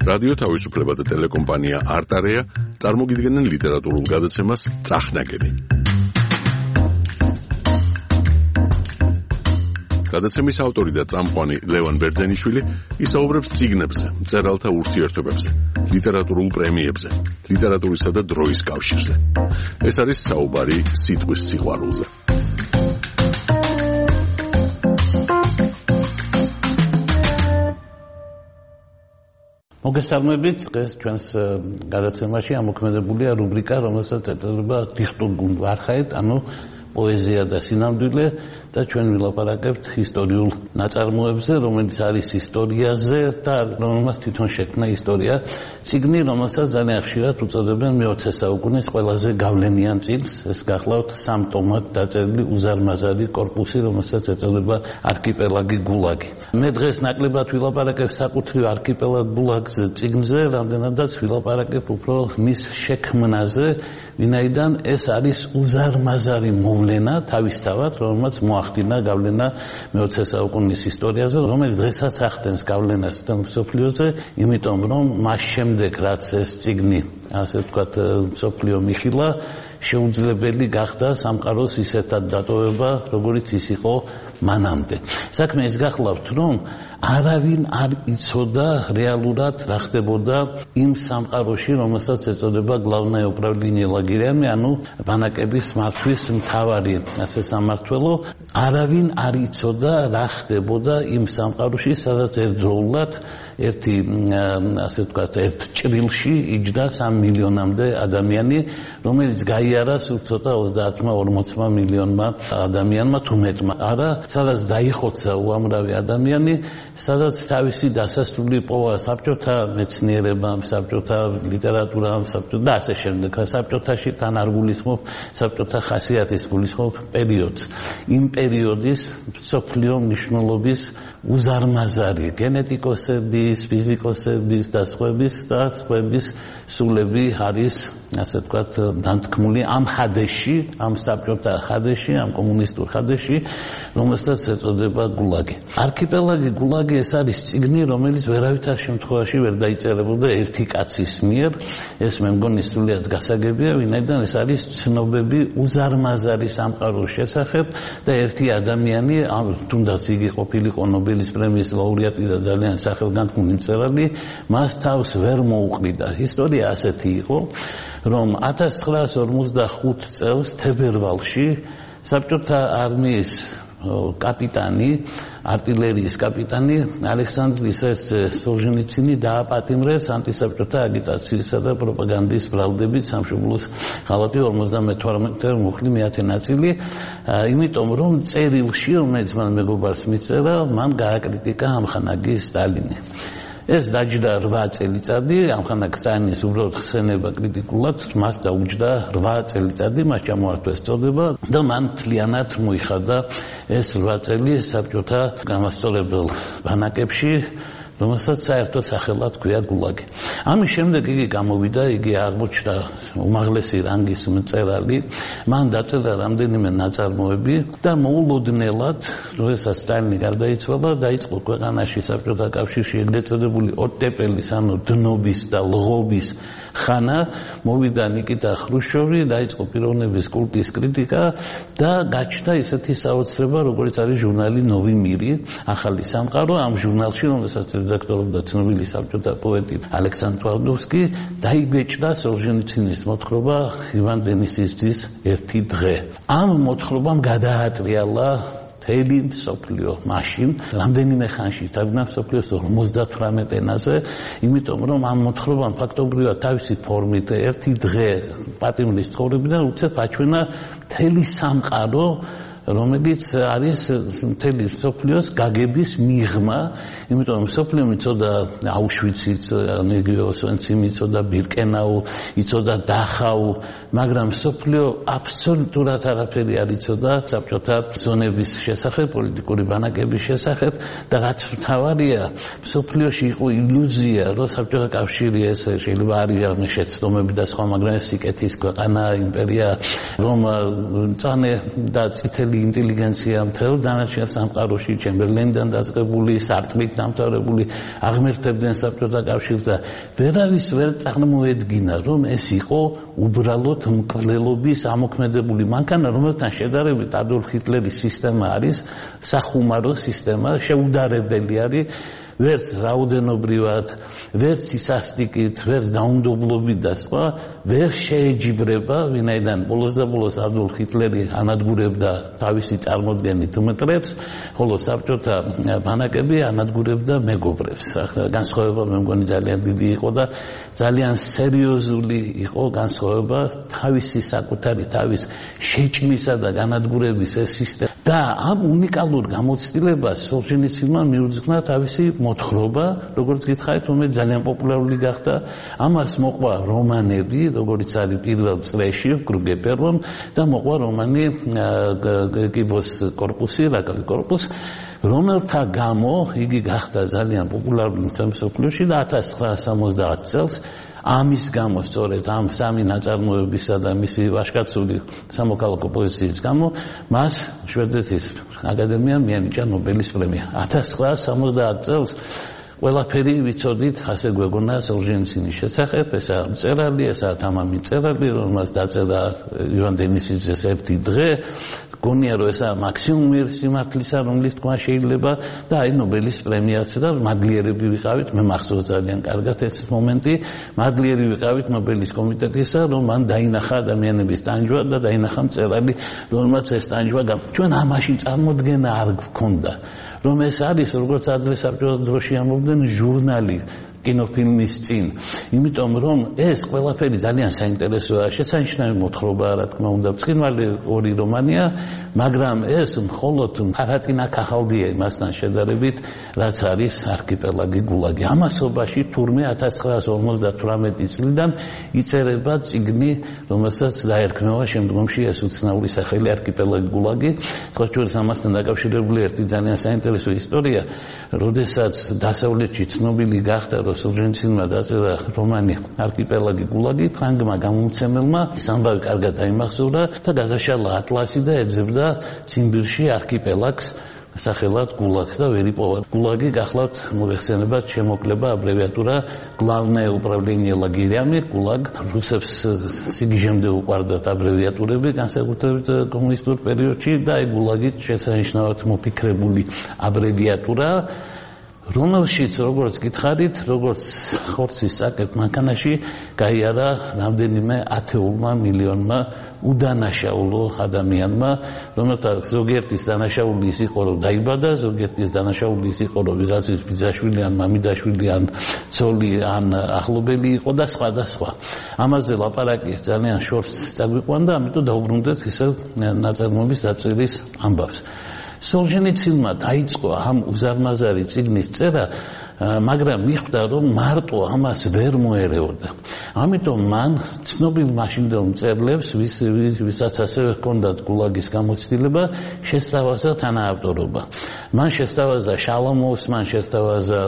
რადიო თავისუფლება და ტელეკომპანია არტარეა წარმოგიდგენენ ლიტერატურულ გადაცემას წახნაგები. გადაცემის ავტორი და წამყვანი ლევან ბერძენიშვილი ისაუბრებს წიგნებზე, მწერალთა ურთიერთობებზე, ლიტერატურულ პრემიებზე, ლიტერატურისა და დროის კავშირზე. ეს არის საუბარი სიტყვის სიყვარულზე. მოგესალმებით, დღეს ჩვენს გადაცემაში ამოქმედებულია რუბრიკა, რომელსაც ეწოდება დიხტურ გუნდ ვარხაით, ანუ პოეზია და სინამდვილე და ჩვენ ვილაპარაკებთ ისტორიულ ნაწარმოებზე, რომელიც არის ისტორიაზე და რომელმაც თვითონ შექმნა ისტორია. წიგნი, რომელსაც ძალიან ხშირად უწოდებენ მე-20 საუკუნის ყველაზე გავლენიან წიგნს, ეს გახლავთ 3 ტომად დაწერილი უზარმაზარი კორპუსი, რომელსაც ეწოდება არქიპელაგი გულაგი. მე დღეს ნაკლებად ვილაპარაკებ საკუთრივ არქიპელაგ გულაგზე წიგნზე, რამდენადაც ვილაპარაკებ უფრო მის შექმნაზე, ვინაიდან ეს არის უზარმაზარი მოვლენა თავისთავად, რომელმაც მოახდინა გავლენა მე-20 საუკუნის ისტორიაზე, რომელიც დღესაც ახდენს გავლენას და მსოფლიოზე, იმიტომ რომ მას შემდეგ, რაც ეს წიგნი, ასე ვთქვათ, მსოფლიო მიხილა, შეუძლებელი გახდა სამყაროს ისეთად დატოვება, როგორიც ის იყო მანამდე. საქმე ის გახლავთ, რომ არავინ არ იცოდა რეალურად რა ხდებოდა იმ სამყაროში, რომელსაც ეწოდება Главное управление лагерями, ანუ ბანაკების მართვის მთავარი ასე სამმართველო. არავინ არ იცოდა რა ხდებოდა იმ სამყაროში, სადაც ერთდროულად ერთი ასე ვთქვათ, ერთ ჭრილში იჯდა 3 მილიონამდე ადამიანი, რომელიც გაიარა სულ ცოტა 30-40 მილიონმა ადამიანმა თუ მეტმა. არა, სადაც დაიხოცა უამრავი ადამიანი, სადაც თავისი დასასრული პოვა საბჭოთა მეცნიერებამ, საბჭოთა ლიტერატურამ, და ასე შემდეგ. საბჭოთაში თან არ გულისხმობ საბჭოთა ხასიათის გულისხმობ პერიოდს. იმ პერიოდის მსოფლიო მნიშვნელობის უზარმაზარი გენეტიკოსების, ფიზიკოსების და სხვების სულები არის, ასე ვთქვათ, დანთქმული ამ ხადეში, ამ საბჭოთა ხადეში, ამ კომუნისტურ ხადეში, რომელსაც ეწოდება გულაგი. არქიპელაგი გულაგი ეს არის წიგნი, რომელიც ვერავითარ შემთხვევაში ვერ დაიწერებოდა ერთი კაცის მიერ. ეს მე მგონი სრულიად გასაგებია, ვინაიდან ეს არის ცნობები უზარმაზარი სამყაროს შესახებ და ერთი ადამიანი, თუნდაც იგი ყოფილიყო ნობელის პრემიის ლაურეატი და ძალიან სახელგანთქმული მწერალი, მას თავს ვერ მოუყრიდა. ისტორია ასეთი იყო, რომ 1945 წელს თებერვალში საბჭოთა არმიის კაპიტანი, არტილერიის კაპიტანი ალექსანდრ სოლჟენიცინი დააპატიმრეს ანტისაბჭოთა აგიტაციისა და პროპაგანდის ბრალდებით სამშობლოს ხალხი 58 მუხლი მეათე ნაწილი, იმიტომ რომ წერილში, რომელიც მან მეგობარს მიწერა, მან გააკრიტიკა ამხანაგი სტალინი. ეს დაჯდა 8 წელიწადი, ამხანაგ სტალინის უბრალოდ ხსენება კრიტიკულად, მას დაუჯდა 8 წელიწადი, მას ჩამოართვეს წოდება და მან მთლიანად მოიხადა ეს 8 წელი საბჭოთა გამასწორებელ ბანაკებში, რომელსაც საერთოდ სახელად ჰქვია გულაგი. ამის შემდეგ იგი გამოვიდა, იგი აღმოჩნდა უმაღლესი რანგის მწერალი, მან დაწერა რამდენიმე ნაწარმოები და მოულოდნელად, როდესაც სტალინი გარდაიცვალა, დაიწყო ქვეყანაში საბჭოთა კავშირში ეგრეთ წოდებული ოттეპელის, ანუ დნობის და ლღობის ხანა, მოვიდა ნიკიტა ხრუშჩოვი, დაიწყო პიროვნების კულტის კრიტიკა და გაჩნდა ისეთი საოცრება, როგორც არის ჟურნალი ნოვი მირი, ახალი სამყარო. ამ ჟურნალში, რომელსაც რედაქტორობდა ცნობილი საბჭოთა პოეტი ალექსანდრ თვალდოვსკი, დაიბეჭდა სოლჟენიცინის მოთხრობა ივან დენისის ერთი დღე. ამ მოთხრობამ გადაატრიალა მთელი მსოფლიო მაშინ, რამდენიმე ხანში თავიდან მსოფლიოს 58 ენაზე, იმიტომ რომ ამ მოთხრობამ ფაქტობრივად თავისი ფორმით ერთი დღე პატიმრის ცხოვრებიდან უცებ აჩვენა მთელი სამყარო, რომელიც არის მთელი მსოფლიოს გაგების მიღმა, იმიტომ რომ მსოფლიომ იცოდა აუშვიცი, იგივე ოსვენციმი იცოდა, ბირკენაუ იცოდა, დახაუ მაგრამ სოფლიო აბსოლუტურად არაფერი არ იცოდა საბჭოთა ზონების შესახებ, პოლიტიკური ბანაკების შესახებ და რაც მთავარია, სოფლიოში იყო ილუზია, რომ საბჭოთა კავშირი ეს შეიძლება არის შეცდომები და სხვა, მაგრამ ეს სიკეთის ქვეყანა, იმპერია, რომ მწვანე და წითელი ინტელიგენცია მთელ დანარჩენ სამყაროში ჩემბერლენიდან დაწყებული, სარტყლით დამთავრებული აღმერთებდნენ საბჭოთა კავშირს და ვერავის ვერ წარმოედგინა, რომ ეს იყო უბრალოდ მკვლელობის ამოქმედებული მანქანა, რომელთან შედარებით ადოლფ ჰიტლერის სისტემა არის სახუმარო სისტემა, შეუდარებელი არის ვერც რაოდენობრივად, ვერც სისასტიკით, ვერც დაუნდობლობით და სხვა ვერ შეეჯიბრება, ვინაიდან ბოლოს და ბოლოს ადოლფ ჰიტლერი ანადგურებდა თავისი წარმოდგენით მტრებს, ხოლო საბჭოთა ბანაკები ანადგურებდა მეგობრებს. განსხვავება მე მგონი ძალიან დიდი იყო და ძალიან სერიოზული იყო განსხვავება თავისი საკუთარი თავის შეჭმისა და განადგურების ეს სისტემა. და ამ უნიკალურ გამოცდილებას სოლჟენიცინმა მიუძღვნა თავისი მოთხრობა, როგორც გითხარით, რომელიც ძალიან პოპულარული გახდა. ამას მოყვა რომანები, როგორც არის პირველ წრეში, კრუგეპერომ და მოყვა რომანი კიბოს კორპუსი, რაკავის კორპუსი, რომელთა გამო იგი გახდა ძალიან პოპულარული მთელ მსოფლიოში და 1970 წელს ამის გამო სწორედ ამ სამი ნაწარმოებისა და მისი ვაჟკაცული სამოქალაქო პოზიციის გამო მას შვედეთის აკადემიამ მიანიჭა ნობელის პრემია. 1970 წელს ყველაფერი ვიცოდით, ასე გვეგონა სოლჟენცინის შესახებ, ესაა მწერალი, ესაა თამამი მწერალი, რომელსაც დაწერა ივან დენისიძეს ერთი დღე, გონია რომ ესაა მაქსიმუმი სიმართლისა, რომლის თქვა შეიძლება და აი ნობელის პრემიაც და მადლიერები ვიყავით, მე მახსოვს ძალიან კარგად ეს მომენტი, მადლიერი ვიყავით ნობელის კომიტეტისა, რომ მან დაინახა ადამიანების ტანჯვა და დაინახა მწერალი, რომელმაც ეს ტანჯვა ჩვენ ამაში წარმოდგენა არ გქონდა. რომ ეს არის როგორც ადრე საბჭოთა დროში ამბობდნენ ჟურნალი კინოფილმის წინ. იმიტომ რომ ეს ყველაფერი ძალიან საინტერესოა, შესანიშნავი მოთხრობაა, რა თქმა უნდა, ბრწყინვალე ორი რომანია, მაგრამ ეს მხოლოდ ფარატინა ქახალდია იმასთან შედარებით, რაც არის არქიპელაგი გულაგი. ამასობაში თურმე 1958 წლიდან იწერება წიგნი, რომელსაც დაერქმევა შემდგომში ეს უცნაური სახელი არქიპელაგი გულაგი. სხვათა ამასთან დაკავშირებული ერთი ძალიან საინტერესო ისტორია, როდესაც დასავლეთში ცნობილი გახდა სოლჟენიცინმა დაწერა რომანი არქიპელაგი გულაგი, ფრანგმა გამომცემელმა ეს ამბავი კარგად დაიმახსოვრა და გადაშალა ატლასი და ეძებდა ციმბირში არქიპელაგს სახელად გულაგს და ვერ იპოვა. გულაგი გახლავთ მოიხსენებათ შემოკლება აბრევიატურა Главное управление лагерями, გულაგ. რუსებს სიგიჟემდე უყვარდათ აბრევიატურები, განსაკუთრებით კომუნისტურ პერიოდში და აი გულაგი შესანიშნავად მოფიქრებული აბრევიატურა, რომელშიც როგორც გითხარით, როგორც ხორცის საკეთ მანქანაში გაიარა რამდენიმე ათეულმა მილიონმა უდანაშაულო ადამიანმა, რომელთაც ზოგიერთის დანაშაული ის იყო, რომ დაიბადა, ზოგიერთის დანაშაული ის იყო, რომ ვიღაცის ბიძაშვილი ან მამიდაშვილი ან ცოლი ან ახლობელი იყო და სხვა და სხვა. ამაზე ლაპარაკი ძალიან შორს წაგვიყვანდა, ამიტომ დაუბრუნდეთ ისევ ნაწარმოების დაწერის ამბავს. სოლჟენიცინმა დაიწყო ამ უზარმაზარი წიგნის წერა, მაგრამ მიხვდა, რომ მარტო ამას ვერ მოერეოდა. ამიტომ მან ცნობილ მაშინდელ მწერლებს, ვისაც ასევე ჰქონდათ გულაგის გამოცდილება, შესთავაზა თანაავტორობა. მან შესთავაზა შალომოვს, მან შესთავაზა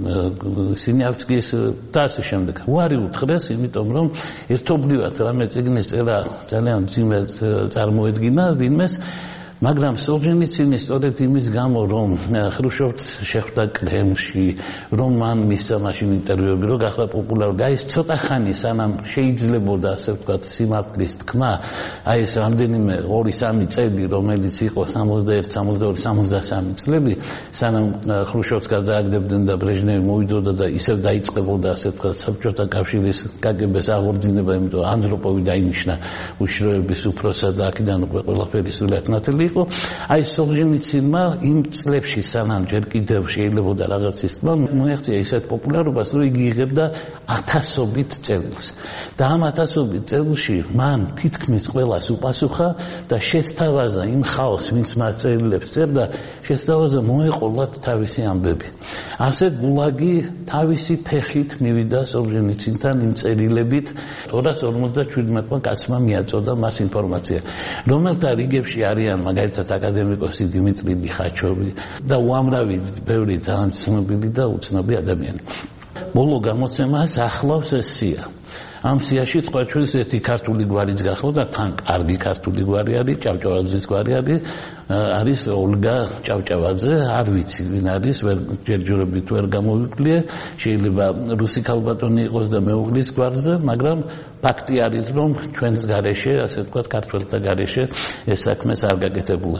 სინიავსკის და ასე შემდეგ. უარი უთხრეს, იმიტომ რომ ერთობლივად რამე წიგნის წერა ძალიან მძიმე წარმოედგინა ვინმეს, მაგრამ სოლჟენიცინი სწორედ იმის გამო, რომ ხრუშჩოვს შეხვდა კრემლში, რომ მან მისცა მაშინ ინტერვიუები, რომ გახდა პოპულარული, აი ეს ცოტა ხანი სანამ შეიძლებოდა ასე ვთქვათ სიმართლის თქმა, აი ეს რამდენიმე 2-3 წელი, რომელიც იყო 61, 62, 63 წლები, სანამ ხრუშჩოვს გადააგდებდნენ და ბრეჟნევი მოვიდოდა და ისევ დაიწყებოდა ასე ვთქვათ საბჭოთა კავშირის კგბ-ს აღორძინება, იმიტომ ანდროპოვი დაინიშნა უშიშროების უფროსად და აქედან უკვე ყველაფერი სულად ნათელი. იყო. აი სოლჟენიცინმა იმ წლებში სანამ ჯერ კიდევ შეიძლებოდა რაღაც ის თქმა მოაღწია ისეთ პოპულარობას, რომ იგი იღებდა ათასობით წელს. და ამ ათასობით წელში მან თითქმის ყველას უპასუხა და შესთავაზა იმ ხალხს, ვინც მას წერილებს წერდა, შესთავაზა მოეყოლათ თავისი ამბები. ასე გულაგი თავისი ფეხით მივიდა სოლჟენიცინთან იმ წერილებით 257-მა კაცმა მიაწოდა მას ინფორმაცია, რომელთა რიგებში არიან მაგალითად აკადემიკოსი დიმიტრი ლიხაჩოვი და უამრავი ბევრი ძალიან ცნობილი და უცნობი ადამიანი. ბოლო გამოცემას ახლავს ეს სია. ამ სიაში წყარჩულის ერთი ქართული გვარიც გახლავდა, თან კარგი ქართული გვარი არის, ჭავჭავაძის გვარი არის ოლგა ჭავჭავაძე, არ ვიცი ვინ არის, ჯერჯერობით ვერ გამოვიკვლიე, შეიძლება რუსი ქალბატონი იყოს და მეუღლის გვარზე, მაგრამ ფაქტი არის, რომ ჩვენს გარეშე, ასე ვთქვათ, ქართველთა გარეშე ეს საქმეს არ გაკეთებულა.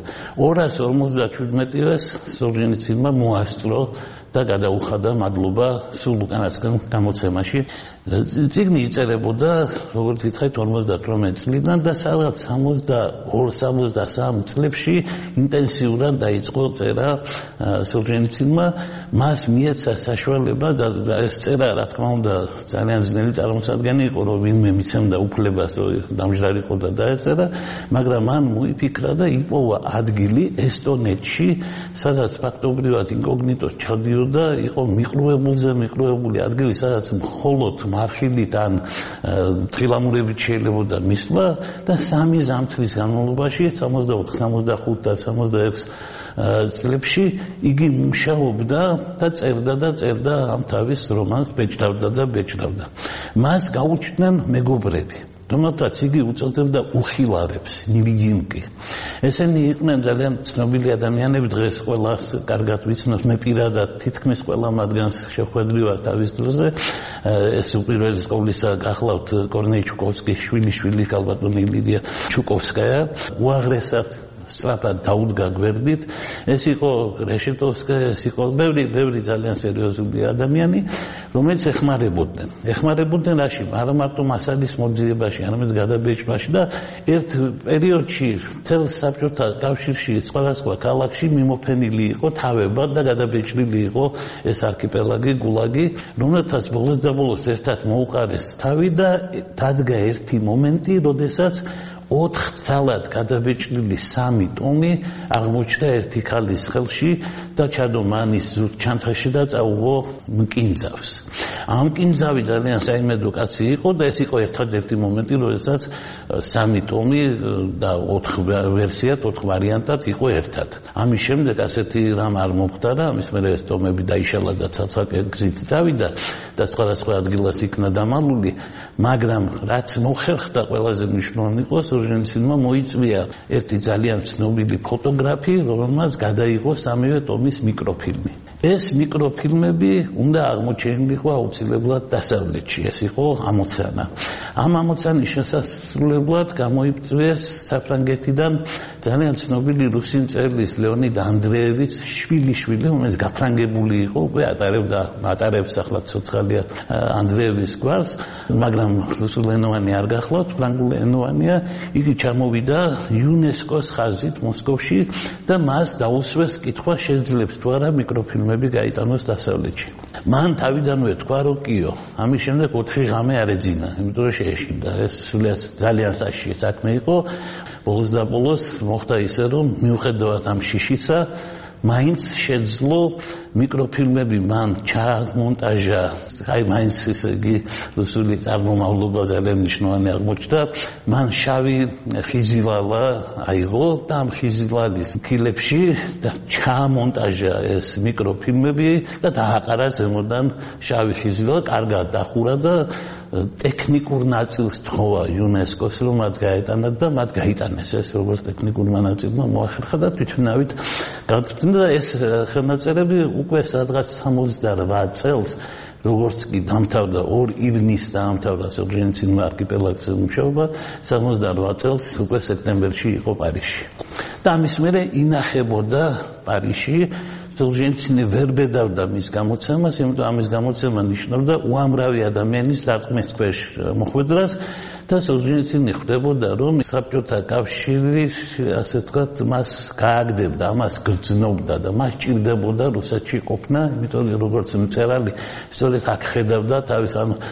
257-ს სოლჟენიცინმა მოასწრო და გადაუხადა მადლობა სულ უკანასკნელ გამოცემაში. წიგნი იწერებოდა, როგორც გითხარით, 58 წლიდან და სადღაც 62-63 წლებში ინტენსიურად დაიწყო წერა სოლჟენიცინმა. მას მიეცა საშუალება და ეს წერა, რა თქმა უნდა, ძალიან ძნელი წარმოსადგენი იყო, რომ ვინმე მიცემდა უფლებას, რომ დამჟდარიყო და დაეწერა, მაგრამ მან მოიფიქრა და იპოვა ადგილი ესტონეთში, სადაც ფაქტობრივად ინკოგნიტო ჩადიოდა, იყო მიყრუებული ადგილი, სადაც მხოლოდ მარხილით ან თხილამურებით შეიძლებოდა მისვლა და 3 ზამთრის განმავლობაში 64, 65 და 66 წლებში იგი მუშაობდა და წერდა ამ თავის რომანს ბეჭდავდა. მას გაუჩნდნენ მეგობრები, რომელთაც იგი უწოდებდა უხილავებს, ნილიგინკი. ესენი იყვნენ ძალიან ცნობილი ადამიანები, დღეს ყველას კარგად ვიცნობ, მე პირადად თითქმის ყველა მათგანს შეხვედრივარ თავის დროზე. ეს უპირველეს ყოვლისა გახლავთ კორნეი ჩუკოვსკის შვილიშვილი ქალბატონი ლიდია ჩუკოვსკაია, უაღრესად სწრაფად დაუდგა გვერდით. ეს იყო რეშეტოვსკაია, ეს იყო ბევრი ძალიან სერიოზული ადამიანი, რომელიც ეხმარებოდნენ რაში, არა მარტო მასალის მოძიებაში, არამედ გადაბეჭდაში და ერთ პერიოდში მთელ საბჭოთა კავშირში სხვადასხვა ქალაქში მიმოფენილი იყო თავებად და გადაბეჭდილი იყო ეს არქიპელაგი, გულაგი, რომელთაც ბოლოს და ბოლოს ერთად მოუყარეს თავი და დადგა ერთი მომენტი, როდესაც 4 ძალად გადაბეჭდილი 3 ტომი აღმოჩნდა ერთი ქალის ხელში და ჩადო მანის ჩანთაში და წაუღო მკინძავს. ამ მკინძავი ძალიან საიმედო კაცი იყო და ეს იყო ერთადერთი მომენტი, როდესაც 3 ტომი და 4 ვერსიად, 4 ვარიანტად იყო ერთად. ამის შემდეგ ასეთი რამ არ მომხდარა, ამის მერე ეს ტომები დაიშალა და ცალ-ცალკე გზით წავიდა და სხვადასხვა ადგილას იქნა დამალული, მაგრამ რაც მოხერხდა ყველაზე მნიშვნელოვანი იყო, სოლჟენიცინმა მოიწვია ერთი ძალიან ცნობილი ფოტოგრაფი, რომელმაც გადაიღო 3 ტომის მიკროფილმი. ეს მიკროფილმები უნდა აღმოჩენილიყო აუცილებლად დასავლეთში, ეს იყო ამოცანა. ამ ამოცანის შესასრულებლად გამოიწვიეს საფრანგეთიდან ძალიან ცნობილი რუსი მწერლის ლეონიდ ანდრეევიჩ შვილიშვილი, რომელიც გაფრანგებული იყო, უკვე ატარებს ახლა ცოცხალია ანდრეევის გვარს, მაგრამ რუსულენოვანი არ გახლავთ, ფრანგულენოვანია. იგი ჩამოვიდა იუნესკოს ხაზით მოსკოვში და მას დაუსვეს კითხვა, შეძლებს თუ არა მიკროფილმები გაიტანოს დასავლეთში. მან თავიდანვე თქვა, რომ კიო, ამის შემდეგ 4 ღამე არ ეძინა, იმიტომ რომ შეეშინდა. ეს სულაც ძალიან საშიში საქმე იყო. ბოლოს და ბოლოს მოხდა ისე, რომ მიუხედავად ამ შიშისა, მაინც შეძლო მიკროფილმები მან ჩამონტაჟა, აი მაინც ისე იგი რუსული წარმომავლობა ძალიან მნიშვნელოვანი აღმოჩნდა. მან შავი ხიზილალა აიღო და ამ ხიზილალის ფილებში და ჩამონტაჟა ეს მიკროფილმები და დააყარა ზემოდან შავი ხიზილალა, კარგად დახურა და ტექნიკურ ნაწილს თხოვა იუნესკოს, რომ მათ გაეტანათ და მათ გაიტანეს ეს როგორც ტექნიკურმა ნაწილმა მოახერხა და თვითმფრინავით გადაწყვიტა და ეს ხელნაწერები უკვე სადღაც 68 წელს როგორც კი დამთავრდა 2 ივნისს დაამთავრა სოლჟენიცინმა არქიპელაგზე მუშაობა, 68 წელს უკვე სექტემბერში იყო პარიზში. და ამის მერე ინახებოდა პარიზში. სოლჟენიცინი ვერ ბედავდა მის გამოცემას, იმიტომ ამის გამოცემა ნიშნავდა უამრავი ადამიანის დარტყმის ქვეშ მოხვედრას და სოლჟენიცინი ხვდებოდა რომ საბჭოთა კავშირი ასე ვთქვათ მას გააგდებდა, ამას გრძნობდა და მას ჭირდებოდა რუსეთში ყოფნა, იმიტომ რომ როგორც მწერალი სწორედ აქ ხედავდა თავის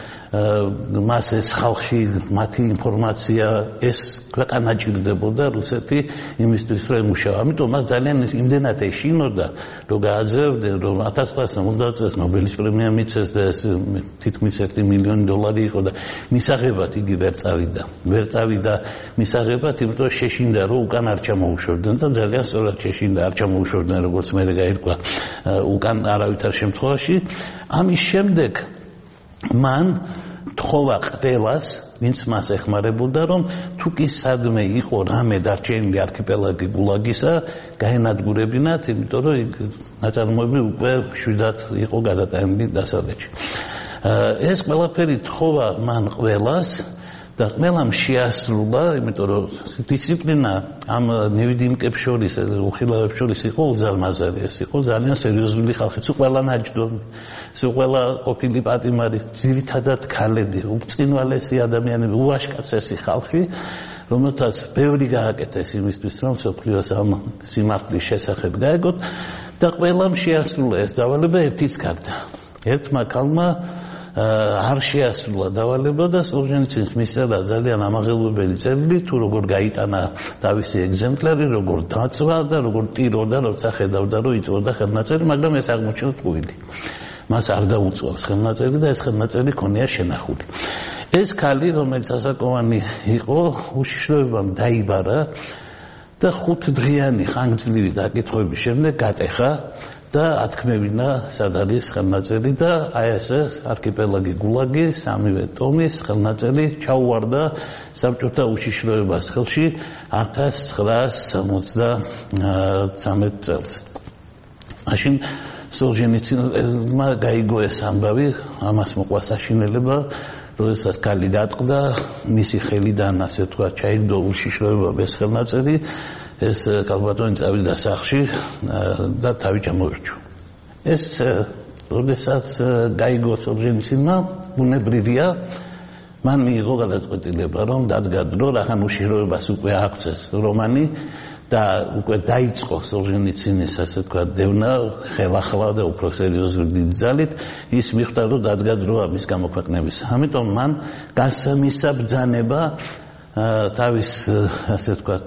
მას ეს ხალხი მათი ინფორმაცია ეს ქვეყანა ჭირდებოდა რუსეთი იმისთვის რომ ემუშავა. ამიტომ მას ძალიან იმდენად ეშინოდა რომ გააძევდნენ რომ 1990 წელს ნობელის პრემია მიცეს და ეს თითქმის $1 მილიონი იყო და მისაღებად იგი ვერ წავიდა მისაღებად, იმიტომ რომ შეშინდა რომ უკან არ ჩამოუშვებდნენ და ძალიან სწორად შეშინდა არ ჩამოუშვებდნენ როგორც მე გაირკვა უკან არავითარ შემთხვევაში. ამის შემდეგ მან თხოვა ყდელას, ვინც მას ეხმარებოდა, რომ თუ კი სადმე იყო რამე დარჩენილი არქიპელაგი გულაგისა, გაენადგურებინათ, იმიტომ რომ ნაწარმოები უკვე შვიდად იყო გადატანილი დასავლეთში. ეს ყველაფერი თხოვა მან ყველას და ყველამ შეასრულა, იმიტომ რომ დისციპლინა ამ ნევიდიმკებს შორის, უხილავებს შორის იყო უზარმაზარი, ეს იყო ძალიან სერიოზული ხალხი, სულ ყველა ნაჯდომი, სულ ყველა ყოფილი პატიმარი, ძირითადად ქალები, უბრწყინვალესი ადამიანები, უაშკაცესი ხალხი, რომელთაც ბევრი გააკეთეს იმისთვის, რომ მსოფლიოს ამ სიმართლის შესახებ გაეგოთ და ყველამ შეასრულა ეს დავალება ერთიც გარდა. ერთმა ქალმა არ შეასრულა დავალება და სოლჟენიცინის მისწერა ძალიან ამაღელვებელი წერილი თუ როგორ გაიტანა თავისი ეგზემპლარი, როგორ დაწვა და როგორ ტიროდა, როცა ხედავდა რომ იწვოდა ხელნაწერი, მაგრამ ეს აღმოჩნდა ტყუილი. მას არ დაუწვავს ხელნაწერი და ეს ხელნაწერი ქონია შენახული. ეს ქალი, რომელიც ასაკოვანი იყო, უშიშროებამ დაიბარა და 5 დღიანი ხანგრძლივი დაკითხვების შემდეგ გატეხა და ათქმევინა სად არის ხელნაწერი და აი ესე არქიპელაგი გულაგი, 3-ვე ტომის ხელნაწერი ჩაუვარდა საბჭოთა უშიშროებას ხელში 1973 წელს. მაშინ სოლჟენიცინმა გაიგო ეს ამბავი, ამას მოყვა საშინელება, როდესაც ქალი გატყდა, მისი ხელიდან ასე თქვა ჩაიგდო უშიშროება ეს ხელნაწერი, ეს კალბატონი წავიდა სახლში და თავი ჩამოერჩვა. ეს როდესაც გაიგო სოლჟენიცინმა, ბუნებრივია, მან მიიღო გადაწყვეტილება, რომ დადგა დრო, რახან უშიშროებას უკვე აღწეს რომანი და უკვე დაიწყო სოლჟენიცინის ასე თქვა დევნა ხელახლა და უფრო სერიოზული დიდი ძალით, ის მიხვდა რომ დადგა დროა მის გამოქვეყნების. ამიტომ მან გასამისა ბრძანება თავის ასე თქვა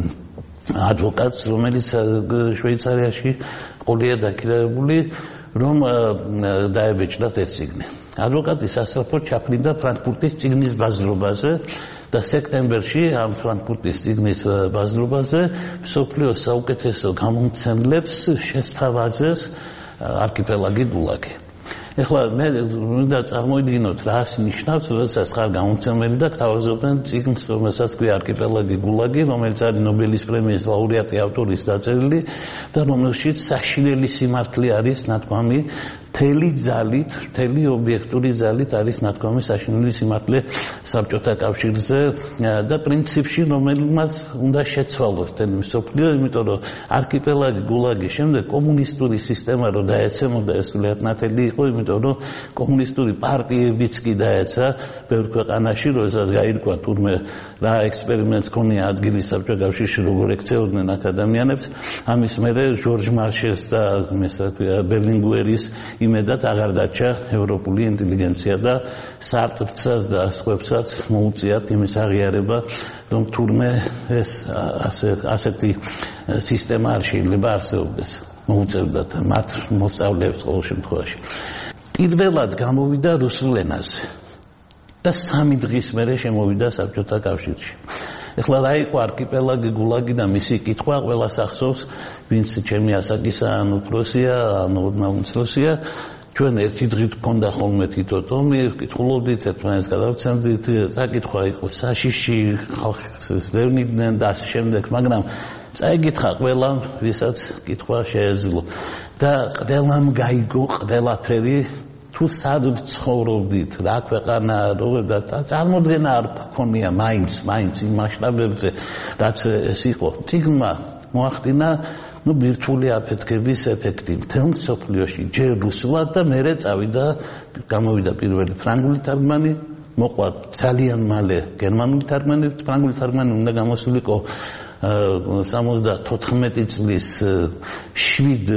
ადვოკატს, რომელიც შვეიცარიაში ყოლია დაქირავებული, რომ დაებეჭდათ ეს წიგნი. ადვოკატი სასწრაფოდ ჩაფრინდა ფრანკფურტის წიგნის ბაზრობაზე და სექტემბერში ამ ფრანკფურტის წიგნის ბაზრობაზე მსოფლიოს საუკეთესო გამომცემლებს შესთავაზეს არქიპელაგი გულაგი. ეხლა მე მინდა წარმოვიდგინოთ რას ნიშნავს, როდესაც ხარ გამომცემელი და გთავაზობენ წიგნს, რომელსაც ქვია არქიპელაგი გულაგი, რომელიც არის ნობელის პრემიის ლაურეატი ავტორის დაწერილი და რომელშიც საშინელი სიმართლე არის ნათქვამი, მთელი ძალით, მთელი ობიექტური ძალით არის ნათქვამი საშინელი სიმართლე საბჭოთა კავშირზე და პრინციპში რომელმაც უნდა შეცვალოს მთელი მსოფლიო, იმიტომ რომ არქიპელაგი გულაგის შემდეგ კომუნისტური სისტემა რო დაეცემოდა, ეს სულიად ნათელი იყო, იმიტომ რომ კომუნისტური პარტიებიც კი დაეცა ბევრ ქვეყანაში, როდესაც გაირკვა თურმე რა ექსპერიმენტს ქონია ადგილი საბჭოთა კავშირში, როგორ ექცეოდნენ აქ ადამიანებს. ამის მერე ჟორჟ მარშეს და ბერლინგუერის იმედად აღარ დარჩა ევროპული ინტელიგენცია და სარტრცაც და სხვებსაც მოუწიათ იმის აღიარება, რომ თურმე ეს ასეთი სისტემა არ შეიძლება არსებობდეს. მოუწევდათ მათ მოსწავლეებს ყოველ შემთხვევაში. პირველად გამოვიდა რუსულ ენაზე და 3 დღის მერე შემოვიდა საბჭოთა კავშირში. ეხლა რა იყო არქიპელაგი გულაგი და მისი კითხვა ყველას ახსოვს, ვინც ჩემი ასაკისა, ან უფროსია, ან ოდნავ-უმცროსია, ჩვენ ერთი დღით გქონდა ხოლმე თითო ტომი, ვკითხულობდით, ერთმანეთს გადავცემდით, საკითხვა იყო საშიში, ხალხს ვევნიდნენ და ამ შემდეგ, მაგრამ წაიგითხა ყველამ, ვისაც კითხვა შეეძლო და ყველამ გაიგო ყველაფერი, თუ სად ცხოვრობდით, რა ქვეყანა, როგორ და წარმოდგენა არ გქონია მაინც იმ მასშტაბებზე, რაც ეს იყო. წიგნმა მოახდინა ბირთვული აფეთქების ეფექტი მთელ მსოფლიოში, ჯერ რუსულად და მერე გამოვიდა პირველი ფრანგული თარგმანი, მოყვა ძალიან მალე გერმანული თარგმანით, ფრანგული თარგმანი უნდა გამოსულიყო 74 წლის 7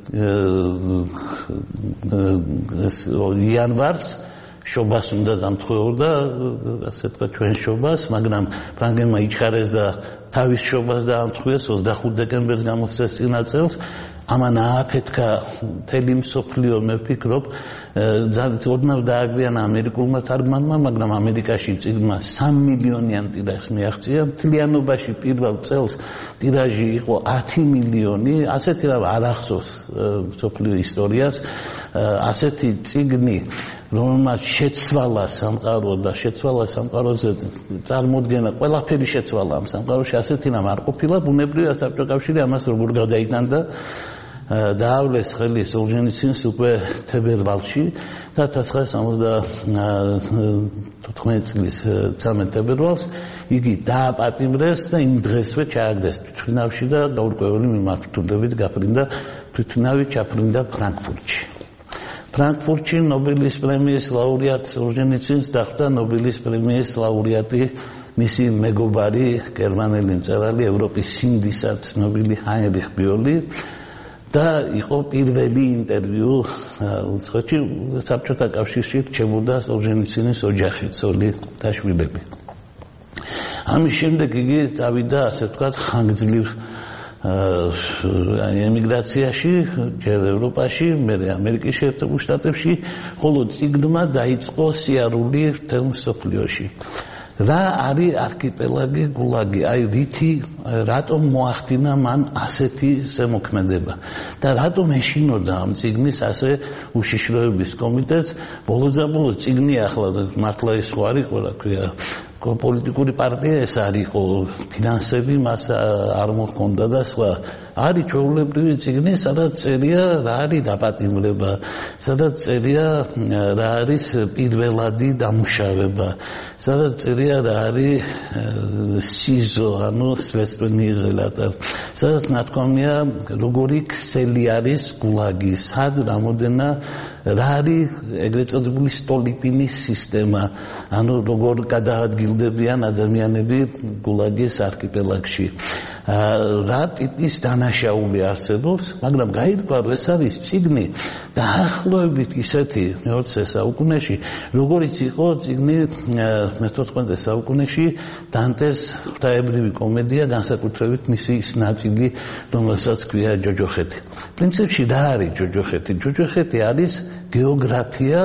იანვარს შობას უნდა დამთხოვდა, ასე თქვა ჩვენ შობას, მაგრამ ფრანგებმა იჩხარეს და თავის შობას დაამთხვიეს 25 დეკემბერს გამოსცეს წინა წელს. ამან ააფეთქა მთელი მსოფლიო, მე ვფიქრობ, ოდნავ დააგვიანა ამერიკულმა თარგმანმა, მაგრამ ამერიკაში წიგნმა 3 მილიონიან ტირაჟს მიაღწია. მთლიანობაში პირველ წელს ტირაჟი იყო 10 მილიონი, ასეთი რამ არ ახსოვს მსოფლიო ისტორიას, ასეთი წიგნი, რომელმაც შეცვალა სამყარო და შეცვალა სამყაროზე წარმოდგენა, ყველაფერი შეცვალა ამ სამყაროში, ასეთი რამ არ ყოფილა, ბუნებრივია საბჭოთა კავშირი ამას როგორ გადაიტანდა. დაავლეს ხელი სოლჟენიცინს უკვე თებერვალში და 1979 წლის 13 თებერვალს იგი დააპატიმრეს და იმ დღესვე ჩააგდეს თვითმფრინავში და გაურკვეველი მიმართულებით გაფრინდა თვითმფრინავი ჩაფრინდა ფრანკფურტში. ფრანკფურტში ნობელის პრემიის ლაურეატი სოლჟენიცინს დახვდა ნობელის პრემიის ლაურეატი მისი მეგობარი გერმანელი მწერალი ევროპის სინდისა ცნობილი ჰაინრიხ ბიოლი და იყო პირველი ინტერვიუ უცხოეთში საბჭოთა კავშირში რჩებოდა სოლჟენიცინის ოჯახი, ცოლი და შვილები. ამის შემდეგ იგი წავიდა, ასე ვთქვათ, ხანგრძლივ ემიგრაციაში, ჯერ ევროპაში, მერე ამერიკის შეერთებულ შტატებში, ხოლო წიგნმა დაიწყო სიარული მთელ მსოფლიოში. რა არის არქიპელაგი გულაგი? აი რითი, რატომ მოახდინა მან ასეთი ზემოქმედება და რატომ ეშინოდა ამ წიგნის ასე უშიშროების კომიტეტს? ბოლოს წიგნი ახლა მართლა ის ხო არ იყო, რა ქვია, პოლიტიკური პარტია ეს არ იყო, ფინანსები მას არ მოჰქონდა და სხვა. არის ჩვეულებრივი წიგნი, სადაც წერია რა არის დაპატიმრება, სადაც წერია რა არის პირველადი დამუშავება, სადაც წერია რა არის სიზო, ანუ следственный изолятор, სადაც ნათქვამია როგორი ქსელი არის გულაგი, სად რამოდენა რა არის ეგრეთ წოდებული სტოლიპინის სისტემა, ანუ როგორ გადაადგილდებიან ადამიანები გულაგის არქიპელაგში. რა ტიპის დანაშაული არსებობს, მაგრამ გაირკვა, რომ ეს არის წიგნი დაახლოებით ისეთი მე-20 საუკუნეში, როგორიც იყო წიგნი მე-14 საუკუნეში დანტეს ღვთაებრივი კომედია, განსაკუთრებით მისი ის ნაწილი, რომელსაც ქვია ჯოჯოხეთი. პრინციპში რა არის ჯოჯოხეთი? ჯოჯოხეთი არის გეოგრაფია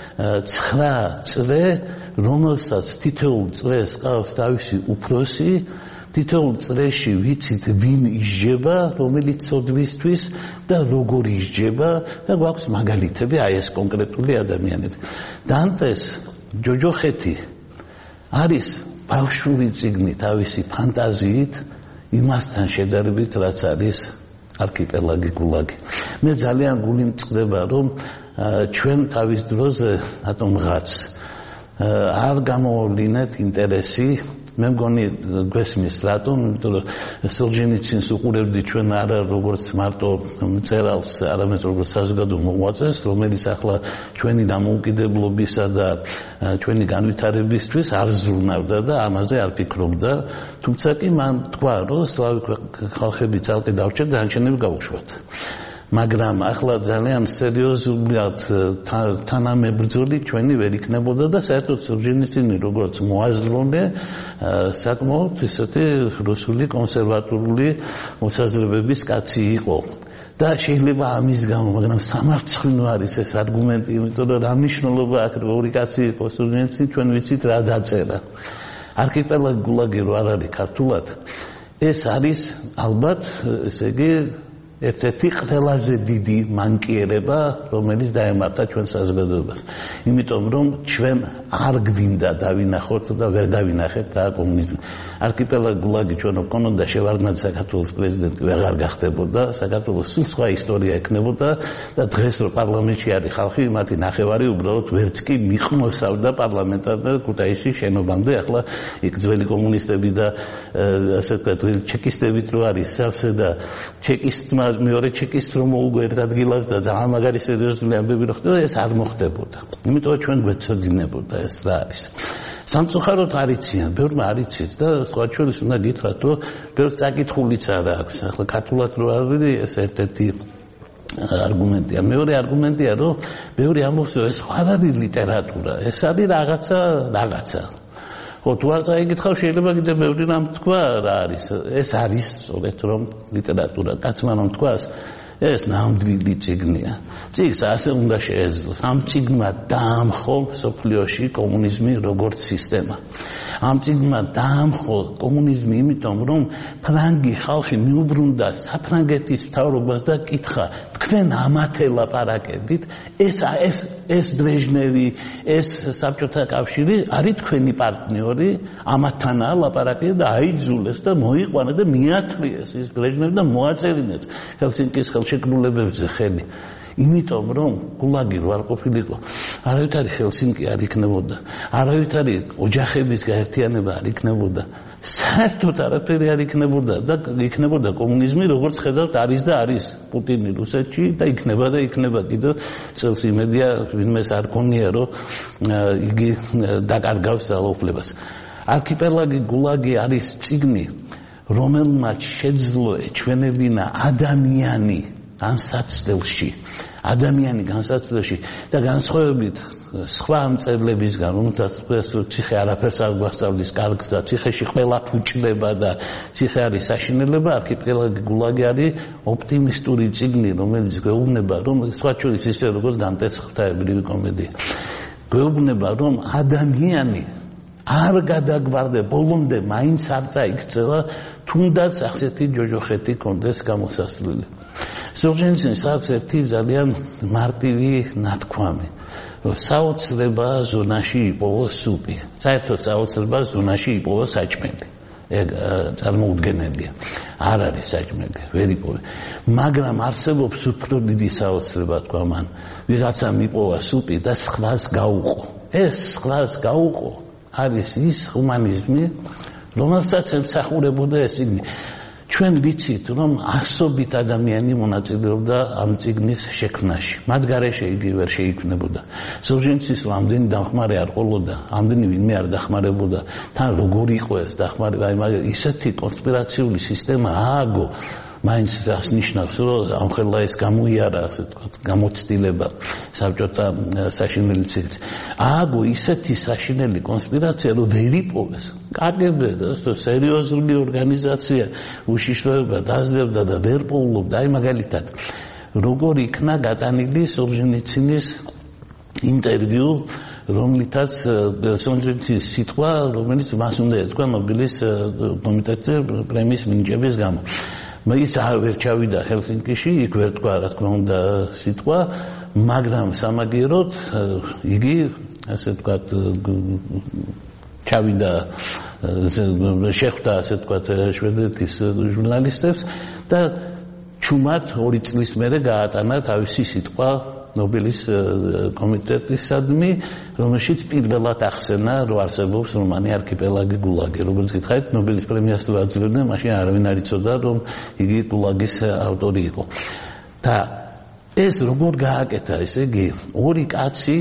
9 წრე, რომელსაც თითოეულ წრეს ყავს თავისი უფროსი, თითოეულ წრეში ვიცით ვინ ისჯება, რომელიც ცოდვისთვის და როგორ ისჯება და გვაქვს მაგალითები, აი ეს კონკრეტული ადამიანები. დანტეს ჯოჯოხეთი არის ბავშვური წიგნი თავისი ფანტაზიით, იმასთან შედარებით, რაც არის არქიპელაგი გულაგი. მე ძალიან გული მწყდება, რომ ჩვენ თავის დროზე რატომღაც არ გამოვლინეთ ინტერესი, მე მგონი გვესმის რატომ, იმიტომ რომ სოლჟენიცინს უყურებდი ჩვენ არა როგორც მარტო მწერალს, არამედ როგორც საზოგადო მოღვაწეს, რომელიც ახლა ჩვენი დამოუკიდებლობისა და ჩვენი განვითარებისთვის არ ზრუნავდა და ამაზე არ ფიქრობდა, თუმცა კი მან თქვა, რომ სლავი ხალხები ძალკე დავრჩეთ, დანარჩენები გაუშვათ. მაგრამ ახლა ძალიან სერიოზულად თანამებრძოლი ჩვენი ვერ იქნებოდა და საერთოდ სოლჟენიცინი როგორც მოაზროვნე საკმაოდ ისეთი რუსული კონსერვატიული მოსაზრებების კაცი იყო. და შეიძლება ამის გამო, მაგრამ სამარცხვინო არის ეს არგუმენტი, იმიტომ რომ რა მნიშვნელობა აქვს, ორი კაცი იყო სოლჟენიცინი, ჩვენ ვიცით რა დაწერა. არქიპელაგი გულაგი რო არ არის ქართულად, ეს არის ალბათ, ესე იგი ერთ-ერთი ყველაზე დიდი მანკიერება, რომელიც დაემართა ჩვენ საზოგადოებას. იმიტომ რომ ჩვენ არ გვინდა დავინახოთ და ვერ დავინახეთ რა კომუნიზმი. არქიპელაგი გულაგი ჩვენ ოქონოდა შევარდნაძე საქართველოს პრეზიდენტი ვეღარ გახდებოდა, საქართველოს სულ სხვა ისტორია ექნებოდა და დღეს რო პარლამენტში არის ხალხი, მათი ნახევარი უბრალოდ ვერც კი მიყნოსავდა პარლამენტად და ქუთაისის შენობამდე. ახლა იქ ძველი კომუნისტები და ასე ვთქვათ, ჩეკისტებით რო არის სავსე და ჩეკისტმა მეორე ჩეკის რომ მოუგო ერთ ადგილას და ძალიან მაგარი სერიოზული ამბები რო ხდება, ეს არ მოხდებოდა. იმიტომ ჩვენ გვეცოდინებოდა ეს რა არის. სამწუხაროდ არ იციან, ბევრმა არ იცით და სხვა ჩვენს უნდა გითხრათ, რომ ბევრს წაკითხულიც არ აქვს. ახლა ქართულად რო არ ვიცი, ეს ერთ-ერთი არგუმენტია. მეორე არგუმენტია, რომ ბევრი ამბობს, რომ ეს არ არის ლიტერატურა, ეს არის რაღაცა. ხო, თუ არ წაიგითხავ, შეიძლება კიდევ ბევრი რამ თქვა რა არის. ეს არის სწორედ რომ ლიტერატურა. კაცმა რომ თქვას, ეს ნამდვილი წიგნია. წიგნს ასე უნდა შეეძლოს. ამ წიგნმა დაამხო სოფლიოში კომუნიზმი როგორც სისტემა. ამ წიგნმა დაამხო კომუნიზმი იმიტომ, რომ ფრანგი ხალხი მიუბრუნდა საფრანგეთის მთავრობას და კითხა, თქვენ ამათ ელაპარაკებით, ეს ბრეჟნევი, ეს საბჭოთა კავშირი არის თქვენი პარტნიორი, ამათთანაა ლაპარაკი და აიძულეს და მოიყვანა და მიათრიეს ის ბრეჟნევი და მოაწერინა ჰელსინკის ხელშეკრულებებზე ხელი. იმიტომ რომ გულაგი რო არ ყოფილიყო, არავითარი ჰელსინკი არ იქნებოდა, არავითარი ოჯახების გაერთიანება არ იქნებოდა, საერთოდ არაფერი არ იქნებოდა და იქნებოდა კომუნიზმი, როგორც ხედავთ, არის და არის პუტინი რუსეთში და იქნება კიდევ წელს იმედია ვინმეს არ ქონია, რომ იგი დაკარგავს ძალაუფლებას. არქიპელაგი გულაგი არის წიგნი, რომელმაც შეძლო ეჩვენებინა ადამიანი განსაცდელში და განსხვავებით სხვა მწერლებისგან, რომელთაც ციხე არაფერს არ გვასწავლის კარგს და ციხეში ყველა ფუჭდება და ციხე არის საშინელება, არქიპელაგი გულაგი არის ოპტიმისტური წიგნი, რომელიც გვეუბნება, რომ სხვა ჩვენის ისე როგორც დანტეს ღვთაებრივი კომედია, გვეუბნება, რომ ადამიანი არ გადაგვარდა ბოლომდე მაინც არ წაიქცევა, თუნდაც ახსეთი ჯოჯოხეთი კონდეს გამოსასვლელი. სოლჟენიცინს აქვს ერთი ძალიან მარტივი ნათქვამი, რომ საოცრება ზონაში იპოვოს სუპი, საერთოდ საოცრება ზონაში იპოვოს საჭმელი. ეგ წარმოუდგენელია. არ არის საჭმელი, ვერ იპოვე. მაგრამ არსებობს უფრო დიდი საოცრება, თქვა მან, ვიღაცამ იპოვა სუპი და სხვას გაუყო. ეს სხვას გაუყო არის ის ჰუმანიზმი, რომელსაც ემსახურებოდა ეს წიგნი. ჩვენ ვიცით, რომ ასობით ადამიანი მონაწილეობდა ამ წიგნის შექმნაში. მათ გარეშე იგი ვერ შეიქმნებოდა. სოლჟენიცინს ამდენი დამხმარე არ ყოლოდა, ამდენი ვინმე არ დახმარებოდა. თან როგორი იყო ეს დახმარება, ისეთი კონსპირაციული სისტემა ააგო, მაინც რას ნიშნავს, რომ ამხელა ეს გამოიარა, ასე ვთქვათ, გამოცდილება საბჭოთა საშინელი ციხის. ააგო ისეთი საშინელი კონსპირაცია, რომ ვერ იპოვეს. კგბ და სერიოზული ორგანიზაცია უშიშროება დაძლევდა და ვერ პოულობდა. აი მაგალითად, როგორ იქნა გატანილი სოლჟენიცინის ინტერვიუ, რომლითაც სოლჟენიცინის სიტყვა, რომელიც მას უნდა ეთქვა ნობელის კომიტეტზე პრემიის მინიჭების გამო. ის ვერ ჩავიდა ჰელსინკიში, იქ ვერ თქვა, რა თქმა უნდა, სიტყვა, მაგრამ სამაგიეროდ იგი, ასე ვთქვათ, ჩავიდა, შეხვდა, ასე ვთქვათ, შვედეთის ჟურნალისტებს და ჩუმად 2 წლის მერე გაატანა თავისი სიტყვა ნობელის კომიტეტისადმი, რომელშიც პირველად ახსენა, რომ არსებობს რომანი არქიპელაგი გულაგი. როგორც გითხარით, ნობელის პრემიას თუ აძლევდნენ, მაშინ არავინ არ იცოდა, რომ იგი გულაგის ავტორი იყო. და ეს როგორ გააკეთა, ესე იგი, 2 კაცი,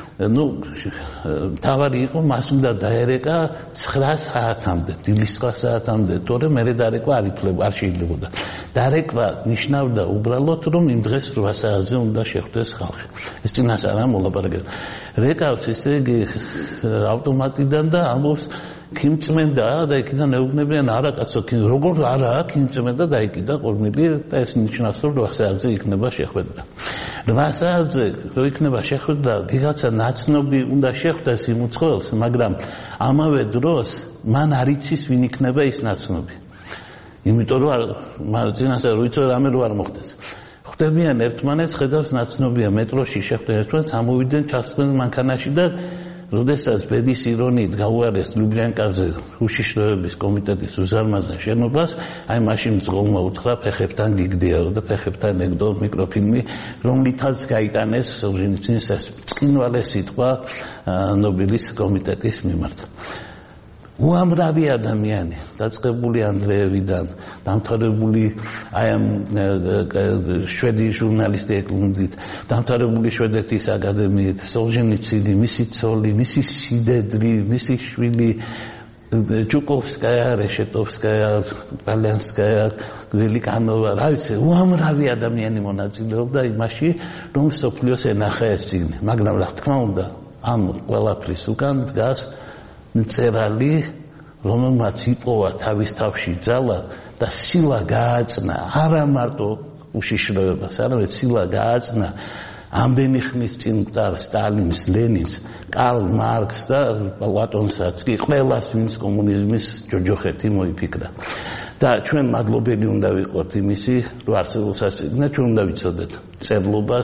თავარი იყო, მას უნდა დაერეკა 9 საათამდე, დილის 9 საათამდე, თორემ მერე დარეკვა არ შეიძლებოდა. დარეკვა ნიშნავდა უბრალოდ, რომ იმ დღეს 8 საათზე უნდა შეხვდეს ხალხი. ეს წინას არა მოლაპარაკება. რეკავს, ესე იგი, ავტომატიდან და ამბობს, ქიმწმენდა და იქიდან ეუბნებიან, არა კაცო, როგორ არა, ქიმწმენდა და იქიდან ყორნილი და ეს ნიშნავს, რომ 8 საათზე იქნება შეხვედრა. 8 საათზე რო იქნება შეხვედრა, ვიღაცა ნაცნობი უნდა შეხვდეს იმ უცხოელს, მაგრამ ამავე დროს მან არ იცის, ვინ იქნება ის ნაცნობი. იმიტომ რომ წინასწარ რო იცოდა რამე რო არ მოხდეს. ხვდებიან ერთმანეთს, ხედავს ნაცნობია მეტროში შეხვდნენ ერთმანეთს, ამოვიდნენ, ჩასწრდნენ მანქანაში და როდესაც ბედის ირონიით გაუარეს ლუბლიანკაზე უშიშროების კომიტეტის უზარმაზარ შენობას, აი მაშინ მძღოლმა უთხრა ფეხებთან გიგდიარო და ფეხებთან ეგდო მიკროფილმი, რომლითაც გაიტანეს სოლჟენიცინის ეს წკინვალე სიტყვა ნობელის კომიტეტის მიმართ. უამრავი ადამიანი დაწყებული ანდრეევიდან დამთავრებული აი ამ შვედი ჟურნალისტი ეკლუნდით დამთავრებული შვედეთის აკადემიით სოლჟენიცინი მისი ცოლი მისი სიდედრი მისი შვილი Чуковская, Решетовская, Полянская, Великанова, რა ვიცი, უამრავი ადამიანი მონაწილეობდა იმაში, რომ სოფლიოს ენახა ეს წიგნი. მაგრამ რა თქმა უნდა, ამ ყველაფრის უკან დგას მწერალი, რომელმაც იპოვა თავის თავში ძალა და სილა გააწნა, არა მარტო უშიშროებას, არამედ სილა გააწნა ამდენი ხნის წინ მკვდარ სტალინს, ლენინს, კარლ მარქს და პლატონსაც კი ყველას ვინც კომუნიზმის ჯოჯოხეთი მოიფიქრა. და ჩვენ მადლობელი უნდა ვიყოთ იმისი, რომ არსებობს ეს წიგნი, ჩვენ უნდა ვიცოდეთ წერლობა.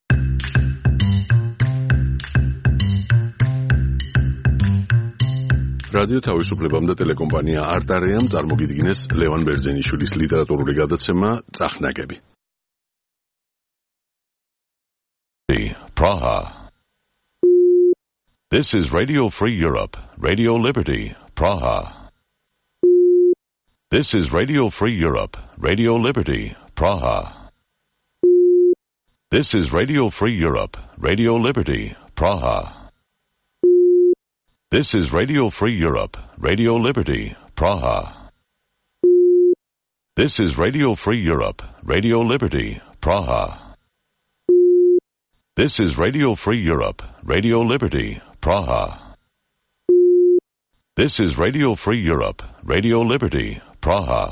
რადიო თავისუფლებამ და ტელეკომპანია არტარეამ წარმოგიდგინეს ლევან ბერძენიშვილის ლიტერატურული გადაცემა წახნაგები. Praha. This is Radio Free Europe, Radio Liberty, Praha. This is Radio Free Europe, Radio Liberty, Praha. This is Radio Free Europe, Radio Liberty, Praha. This is Radio Free Europe, Radio Liberty, Praha. This is Radio Free Europe, Radio Liberty, Praha. This is Radio Free Europe, Radio Liberty, Praha. This is Radio Free Europe, Radio Liberty, Praha.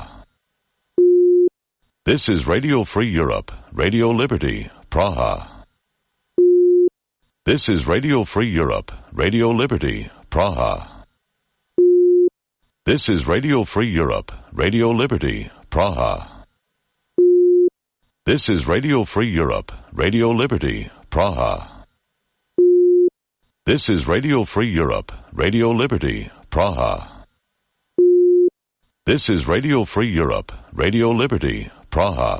This is Radio Free Europe, Radio Liberty, Praha. This is Radio Free Europe, Radio Liberty, Praha. This is Radio Free Europe, Radio Liberty, Praha. This is Radio Free Europe, Radio Liberty, Praha. This is Radio Free Europe, Radio Liberty, Praha. This is Radio Free Europe, Radio Liberty, Praha.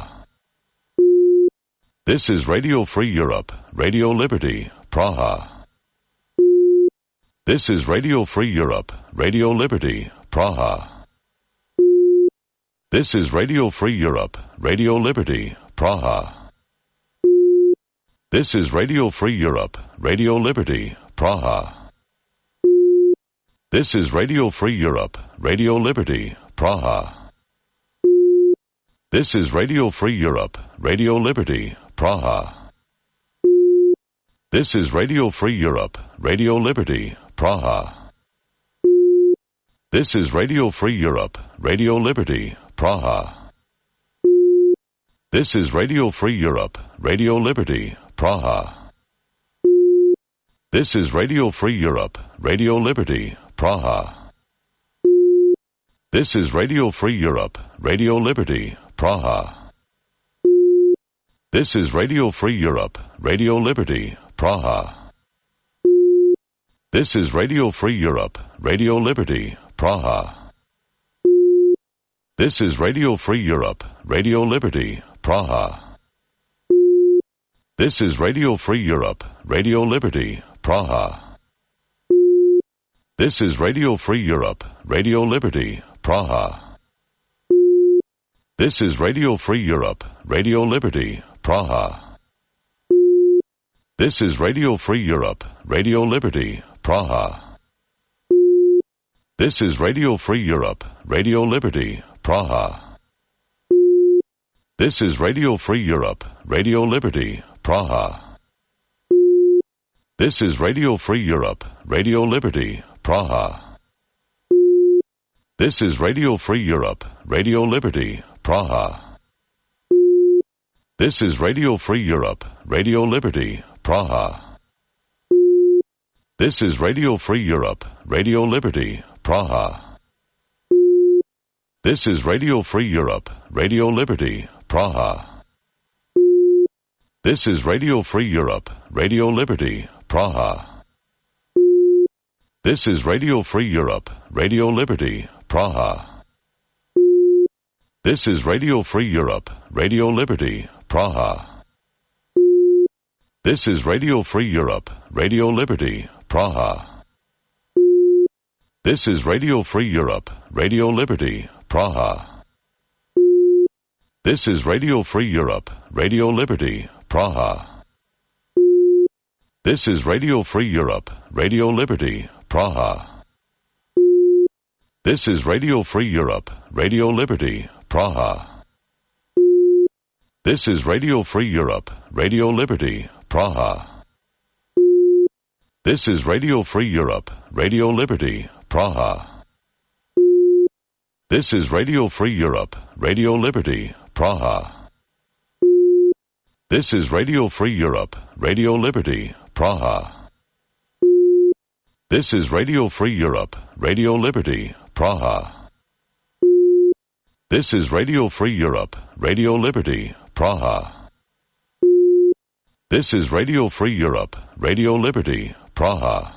This is Radio Free Europe, Radio Liberty, Praha. This is Radio Free Europe, Radio Liberty, Praha. This is Radio Free Europe, Radio Liberty, Praha. This is Radio Free Europe, Radio Liberty, Praha. This is Radio Free Europe, Radio Liberty, Praha. This is Radio Free Europe, Radio Liberty, Praha. This is Radio Free Europe, Radio Liberty, Praha. This is Radio Free Europe, Radio Liberty, Praha. This is Radio Free Europe, Radio Liberty, Praha. This is Radio Free Europe, Radio Liberty, Praha. This is Radio Free Europe, Radio Liberty, Praha. This is Radio Free Europe, Radio Liberty, Praha. This is Radio Free Europe, Radio Liberty, Praha. This is Radio Free Europe, Radio Liberty, Praha. This is Radio Free Europe, Radio Liberty, Praha. This is Radio Free Europe, Radio Liberty, Praha. This is Radio Free Europe, Radio Liberty, Praha. This is Radio Free Europe, Radio Liberty, Praha. This is Radio Free Europe, Radio Liberty, Praha. This is Radio Free Europe, Radio Liberty, Praha. This is Radio Free Europe, Radio Liberty, Praha. This is Radio Free Europe, Radio Liberty, Praha. This is Radio Free Europe, Radio Liberty, Praha. This is Radio Free Europe, Radio Liberty, Praha. This is Radio Free Europe, Radio Liberty, Praha. This is Radio Free Europe, Radio Liberty, Praha. This is Radio Free Europe, Radio Liberty, Praha. This is Radio Free Europe, Radio Liberty, Praha. This is Radio Free Europe, Radio Liberty, Praha. This is Radio Free Europe, Radio Liberty, Praha. This is Radio Free Europe, Radio Liberty, Praha. This is Radio Free Europe, Radio Liberty, Praha. This is Radio Free Europe, Radio Liberty, Praha. This is Radio Free Europe, Radio Liberty, Praha. This is Radio Free Europe, Radio Liberty, Praha. This is Radio Free Europe, Radio Liberty, Praha. This is Radio Free Europe, Radio Liberty, Praha. This is Radio Free Europe, Radio Liberty, Praha. This is Radio Free Europe, Radio Liberty, Praha. This is Radio Free Europe, Radio Liberty, Praha.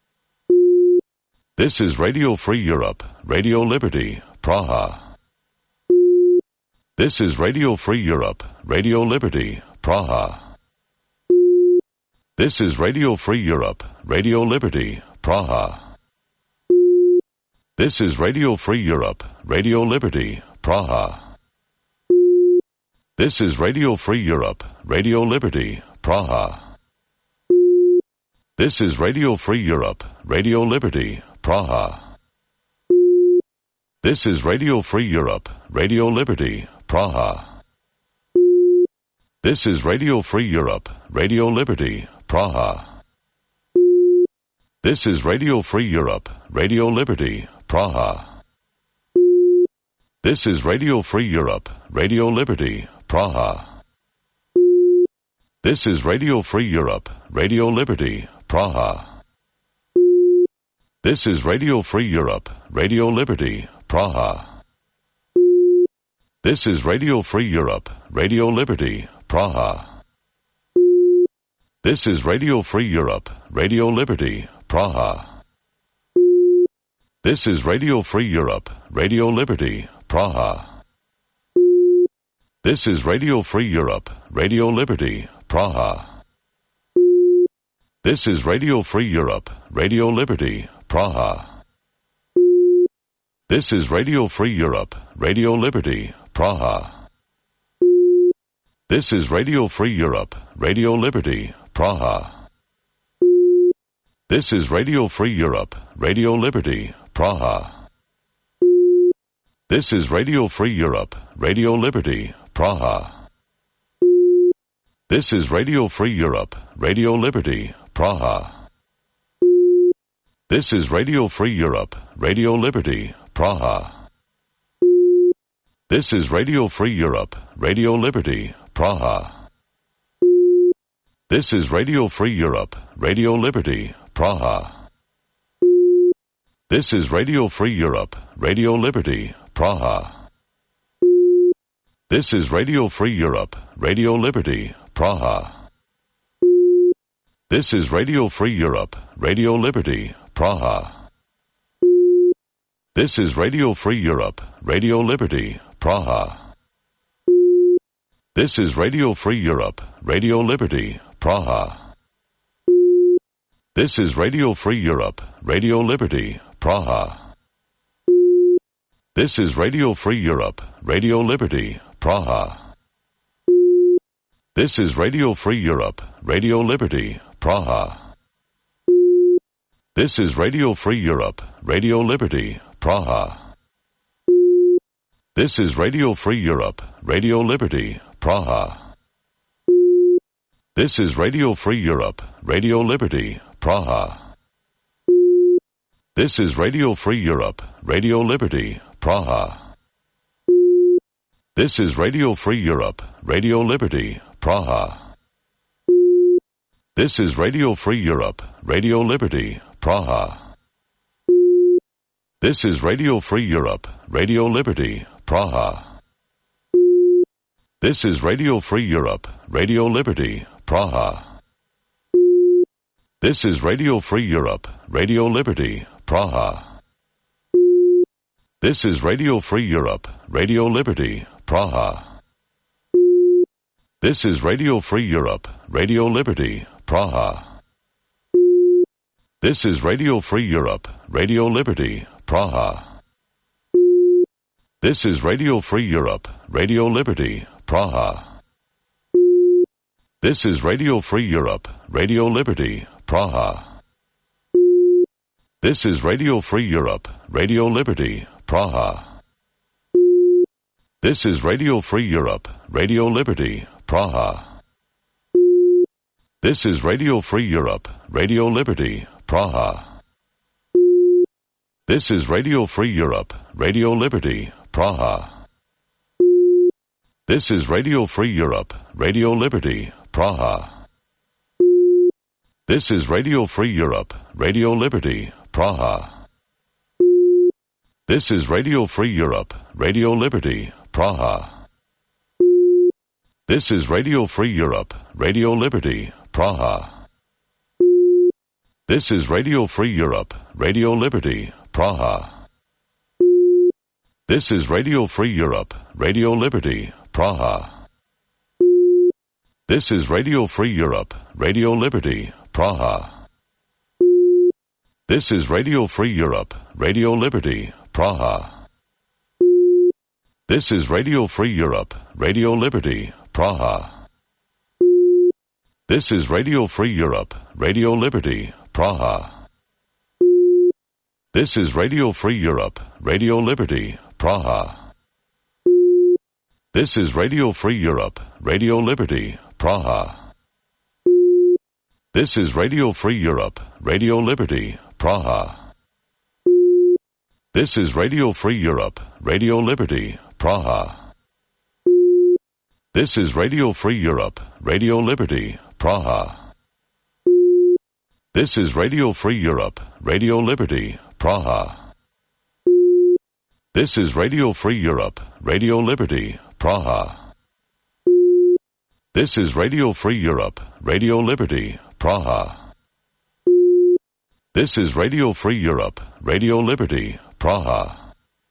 This is Radio Free Europe, Radio Liberty, Praha. This is Radio Free Europe, Radio Liberty, Praha. This is Radio Free Europe, Radio Liberty, Praha. This is Radio Free Europe, Radio Liberty, Praha. This is Radio Free Europe, Radio Liberty, Praha. This is Radio Free Europe, Radio Liberty, Praha. This is Radio Free Europe, Radio Liberty, Praha. This is Radio Free Europe, Radio Liberty, Praha. This is Radio Free Europe, Radio Liberty, Praha. This is Radio Free Europe, Radio Liberty, Praha. This is Radio Free Europe, Radio Liberty, Praha. This is Radio Free Europe, Radio Liberty, Praha. This is Radio Free Europe, Radio Liberty, Praha. This is Radio Free Europe, Radio Liberty, Praha. This is Radio Free Europe, Radio Liberty, Praha. This is Radio Free Europe, Radio Liberty, Praha. This is Radio Free Europe, Radio Liberty, Praha. This is Radio Free Europe, Radio Liberty, Praha. This is Radio Free Europe, Radio Liberty, Praha. This is Radio Free Europe, Radio Liberty, Praha. This is Radio Free Europe, Radio Liberty, Praha. This is Radio Free Europe, Radio Liberty, Praha. This is Radio Free Europe, Radio Liberty, Praha. This is Radio Free Europe, Radio Liberty, Praha. This is Radio Free Europe, Radio Liberty, Praha. This is Radio Free Europe, Radio Liberty, Praha. This is Radio Free Europe, Radio Liberty, Praha. This is Radio Free Europe, Radio Liberty, Praha. This is Radio Free Europe, Radio Liberty, Praha. This is Radio Free Europe, Radio Liberty, Praha. This is Radio Free Europe, Radio Liberty, Praha. This is Radio Free Europe, Radio Liberty, Praha. This is Radio Free Europe, Radio Liberty, Praha. This is Radio Free Europe, Radio Liberty, Praha. This is Radio Free Europe, Radio Liberty, Praha. This is Radio Free Europe, Radio Liberty, Praha. This is Radio Free Europe, Radio Liberty, Praha. This is Radio Free Europe, Radio Liberty, Praha. This is Radio Free Europe, Radio Liberty, Praha. This is Radio Free Europe, Radio Liberty, Praha. This is Radio Free Europe, Radio Liberty, Praha. This is Radio Free Europe, Radio Liberty, Praha. This is Radio Free Europe, Radio Liberty, Praha. This is Radio Free Europe, Radio Liberty, Praha. This is Radio Free Europe, Radio Liberty, Praha. This is Radio Free Europe, Radio Liberty, Praha. This is Radio Free Europe, Radio Liberty, Praha. This is Radio Free Europe, Radio Liberty, Praha. This is Radio Free Europe, Radio Liberty, Praha. This is Radio Free Europe, Radio Liberty, Praha. This is Radio Free Europe, Radio Liberty, Praha. This is Radio Free Europe, Radio Liberty, Praha. This is Radio Free Europe, Radio Liberty, Praha. This is Radio Free Europe, Radio Liberty, Praha. This is Radio Free Europe, Radio Liberty, Praha. This is Radio Free Europe, Radio Liberty, Praha. This is Radio Free Europe, Radio Liberty, Praha. This is Radio Free Europe, Radio Liberty, Praha. This is Radio Free Europe, Radio Liberty, Praha. This is Radio Free Europe, Radio Liberty, Praha. This is Radio Free Europe, Radio Liberty, Praha. This is Radio Free Europe, Radio Liberty, Praha. This is Radio Free Europe, Radio Liberty, Praha. This is Radio Free Europe, Radio Liberty, Praha. This is Radio Free Europe, Radio Liberty, Praha. This is Radio Free Europe, Radio Liberty, Praha. This is Radio Free Europe, Radio Liberty, Praha. This is Radio Free Europe, Radio Liberty, Praha. This is Radio Free Europe, Radio Liberty, Praha. This is Radio Free Europe, Radio Liberty, Praha.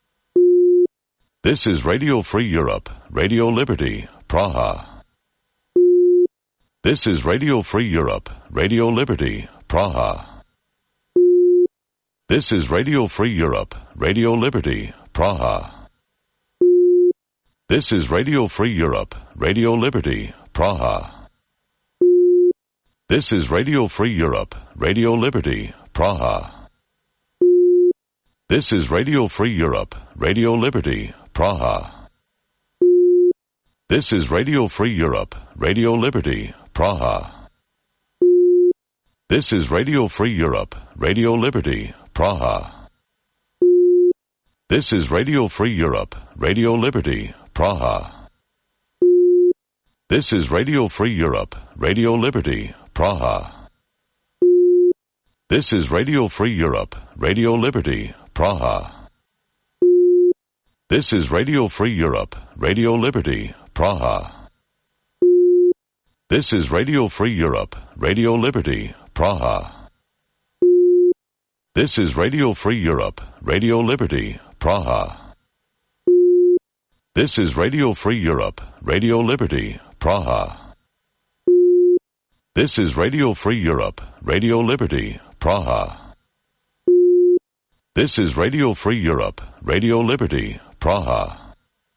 This is Radio Free Europe, Radio Liberty, Praha. This is Radio Free Europe, Radio Liberty, Praha. This is Radio Free Europe, Radio Liberty, Praha. This is Radio Free Europe, Radio Liberty, Praha. This is Radio Free Europe, Radio Liberty, Praha. This is Radio Free Europe, Radio Liberty, Praha. This is Radio Free Europe, Radio Liberty, Praha. This is Radio Free Europe, Radio Liberty, Praha. This is Radio Free Europe, Radio Liberty, Praha. This is Radio Free Europe, Radio Liberty, Praha. This is Radio Free Europe, Radio Liberty, Praha. This is Radio Free Europe, Radio Liberty, Praha. This is Radio Free Europe, Radio Liberty, Praha. This is Radio Free Europe, Radio Liberty, Praha. This is Radio Free Europe, Radio Liberty, Praha. This is Radio Free Europe, Radio Liberty, Praha. This is Radio Free Europe, Radio Liberty, Praha.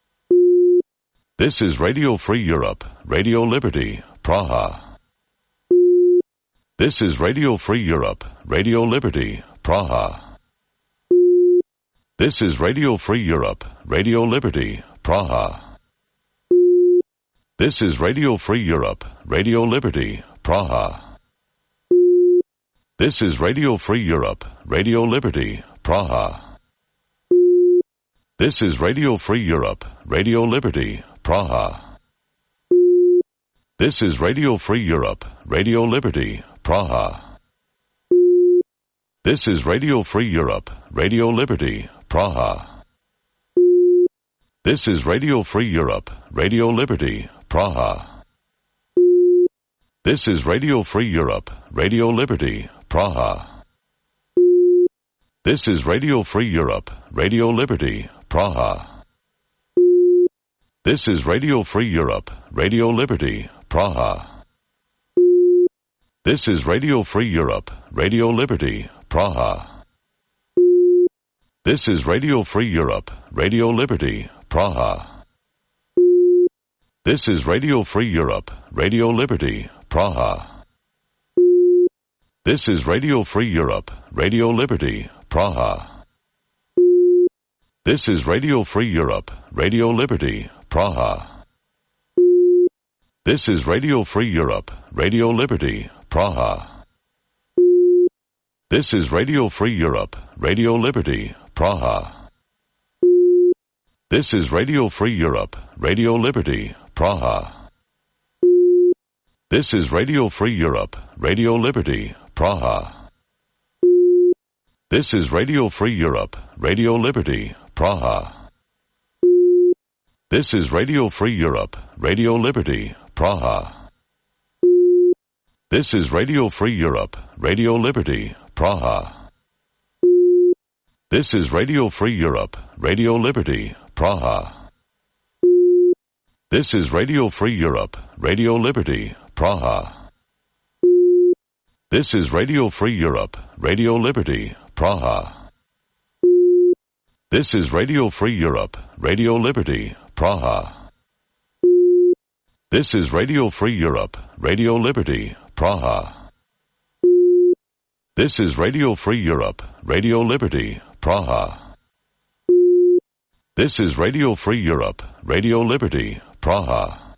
This is Radio Free Europe, Radio Liberty, Praha. This is Radio Free Europe, Radio Liberty, Praha. This is Radio Free Europe, Radio Liberty, Praha. This is Radio Free Europe, Radio Liberty, Praha. This is Radio Free Europe, Radio Liberty, Praha. This is Radio Free Europe, Radio Liberty, Praha. This is Radio Free Europe, Radio Liberty, Praha. This is Radio Free Europe, Radio Liberty, Praha. This is Radio Free Europe, Radio Liberty, Praha. This is Radio Free Europe, Radio Liberty, Praha. This is Radio Free Europe, Radio Liberty, Praha. This is Radio Free Europe, Radio Liberty, Praha. This is Radio Free Europe, Radio Liberty, Praha. This is Radio Free Europe, Radio Liberty, Praha. This is Radio Free Europe, Radio Liberty, Praha. This is Radio Free Europe, Radio Liberty, Praha. This is Radio Free Europe, Radio Liberty, Praha. This is Radio Free Europe, Radio Liberty, Praha. This is Radio Free Europe, Radio Liberty, Praha. This is Radio Free Europe, Radio Liberty, Praha. This is Radio Free Europe, Radio Liberty, Praha. This is Radio Free Europe, Radio Liberty, Praha. This is Radio Free Europe, Radio Liberty, Praha. This is Radio Free Europe, Radio Liberty, Praha. This is Radio Free Europe, Radio Liberty, Praha. This is Radio Free Europe, Radio Liberty, Praha. This is Radio Free Europe, Radio Liberty, Praha. This is Radio Free Europe, Radio Liberty, Praha. This is Radio Free Europe, Radio Liberty, Praha. This is Radio Free Europe, Radio Liberty, Praha. This is Radio Free Europe, Radio Liberty, Praha.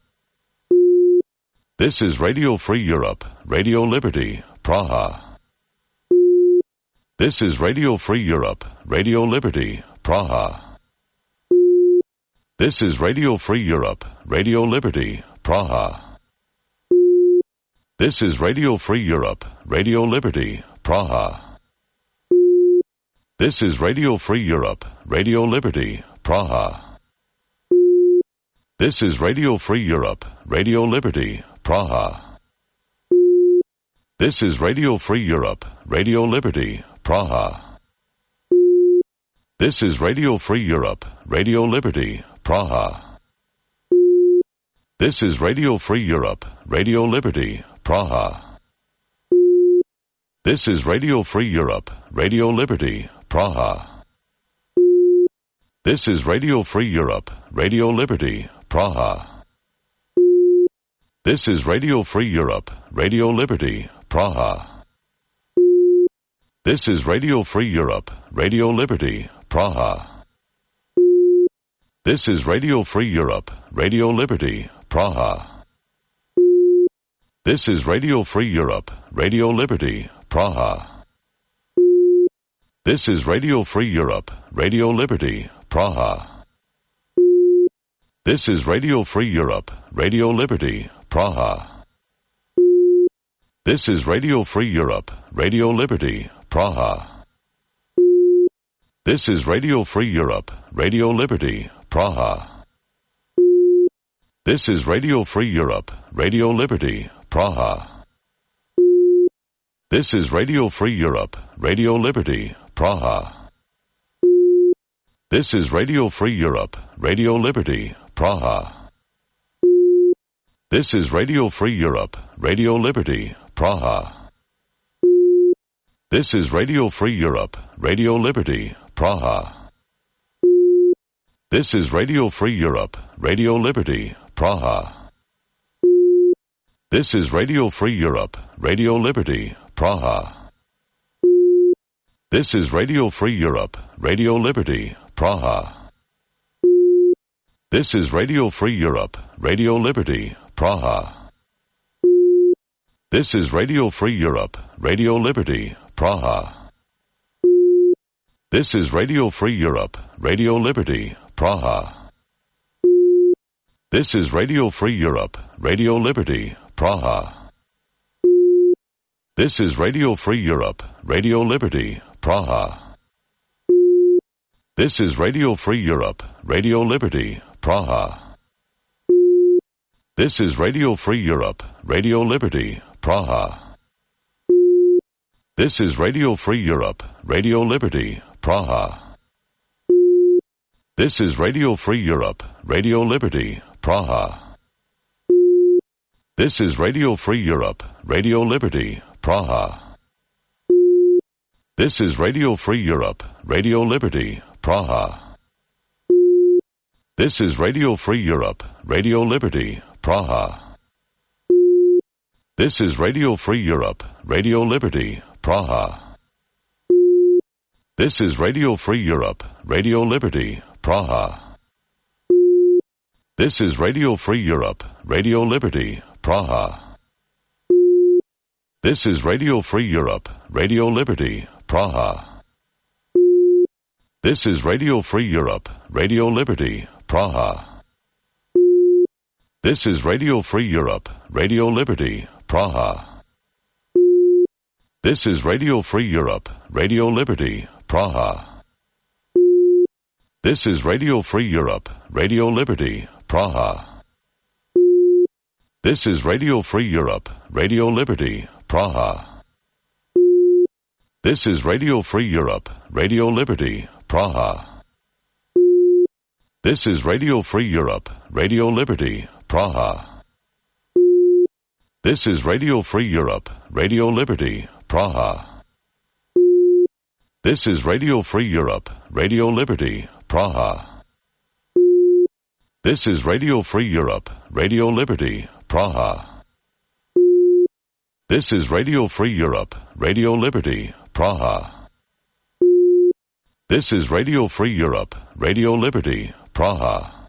This is Radio Free Europe, Radio Liberty, Praha. This is Radio Free Europe, Radio Liberty, Praha. This is Radio Free Europe, Radio Liberty, Praha. This is Radio Free Europe, Radio Liberty, Praha. This is Radio Free Europe, Radio Liberty, Praha. This is Radio Free Europe, Radio Liberty, Praha. This is Radio Free Europe, Radio Liberty, Praha. This is Radio Free Europe, Radio Liberty, Praha. This is Radio Free Europe, Radio Liberty, Praha. This is Radio Free Europe, Radio Liberty, Praha. This is Radio Free Europe, Radio Liberty, Praha. This is Radio Free Europe, Radio Liberty, Praha. This is Radio Free Europe, Radio Liberty, Praha. This is Radio Free Europe, Radio Liberty, Praha. This is Radio Free Europe, Radio Liberty, Praha. This is Radio Free Europe, Radio Liberty, Praha. This is Radio Free Europe, Radio Liberty, Praha. This is Radio Free Europe, Radio Liberty, Praha. This is Radio Free Europe, Radio Liberty, Praha. This is Radio Free Europe, Radio Liberty, Praha. This is Radio Free Europe, Radio Liberty, Praha. This is Radio Free Europe, Radio Liberty, Praha. This is Radio Free Europe, Radio Liberty, Praha. This is Radio Free Europe, Radio Liberty, Praha. This is Radio Free Europe, Radio Liberty, Praha. This is Radio Free Europe, Radio Liberty, Praha. This is Radio Free Europe, Radio Liberty, Praha. This is Radio Free Europe, Radio Liberty, Praha. This is Radio Free Europe, Radio Liberty, Praha. This is Radio Free Europe, Radio Liberty, Praha. This is Radio Free Europe, Radio Liberty, Praha. This is Radio Free Europe, Radio Liberty, Praha. This is Radio Free Europe, Radio Liberty, Praha. This is Radio Free Europe, Radio Liberty, Praha. This is Radio Free Europe, Radio Liberty, Praha. This is Radio Free Europe, Radio Liberty, Praha. This is Radio Free Europe, Radio Liberty, Praha. This is Radio Free Europe, Radio Liberty, Praha. This is Radio Free Europe, Radio Liberty, Praha. This is Radio Free Europe, Radio Liberty, Praha. This is Radio Free Europe, Radio Liberty, Praha. This is Radio Free Europe, Radio Liberty, Praha. This is Radio Free Europe, Radio Liberty, Praha. This is Radio Free Europe, Radio Liberty, Praha. This is Radio Free Europe, Radio Liberty, Praha. This is Radio Free Europe, Radio Liberty, Praha. This is Radio Free Europe, Radio Liberty, Praha. This is Radio Free Europe, Radio Liberty, Praha. This is Radio Free Europe, Radio Liberty, Praha. This is Radio Free Europe, Radio Liberty, Praha. This is Radio Free Europe, Radio Liberty, Praha. This is Radio Free Europe, Radio Liberty, Praha. This is Radio Free Europe, Radio Liberty, Praha. This is Radio Free Europe, Radio Liberty, Praha. This is Radio Free Europe, Radio Liberty, Praha.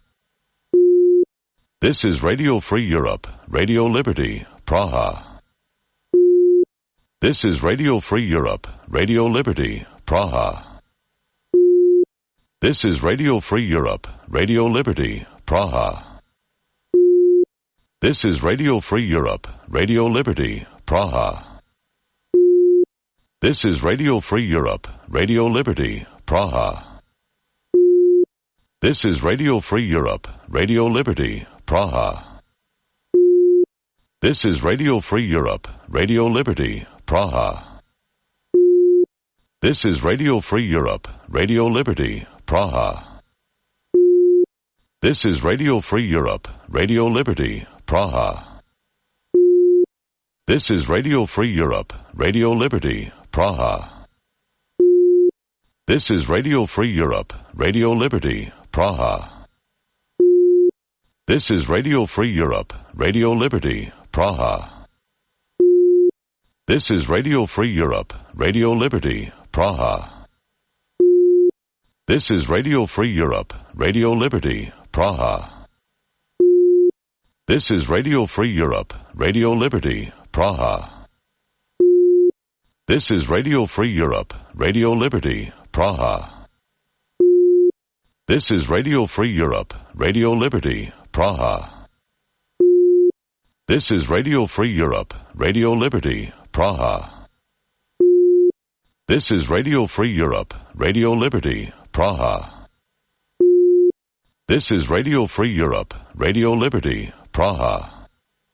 This is Radio Free Europe, Radio Liberty, Praha. This is Radio Free Europe, Radio Liberty, Praha. This is Radio Free Europe, Radio Liberty, Praha. This is Radio Free Europe, Radio Liberty, Praha. This is Radio Free Europe, Radio Liberty, Praha. This is Radio Free Europe, Radio Liberty, Praha. This is Radio Free Europe, Radio Liberty, Praha. This is Radio Free Europe, Radio Liberty, Praha. This is Radio Free Europe, Radio Liberty, Praha. This is Radio Free Europe, Radio Liberty, Praha. This is Radio Free Europe, Radio Liberty, Praha. This is Radio Free Europe, Radio Liberty, Praha. This is Radio Free Europe, Radio Liberty, Praha. This is Radio Free Europe, Radio Liberty, Praha. This is Radio Free Europe, Radio Liberty, Praha. This is Radio Free Europe, Radio Liberty, Praha. This is Radio Free Europe, Radio Liberty, Praha. This is Radio Free Europe, Radio Liberty, Praha. This is Radio Free Europe, Radio Liberty, Praha. This is Radio Free Europe, Radio Liberty, Praha.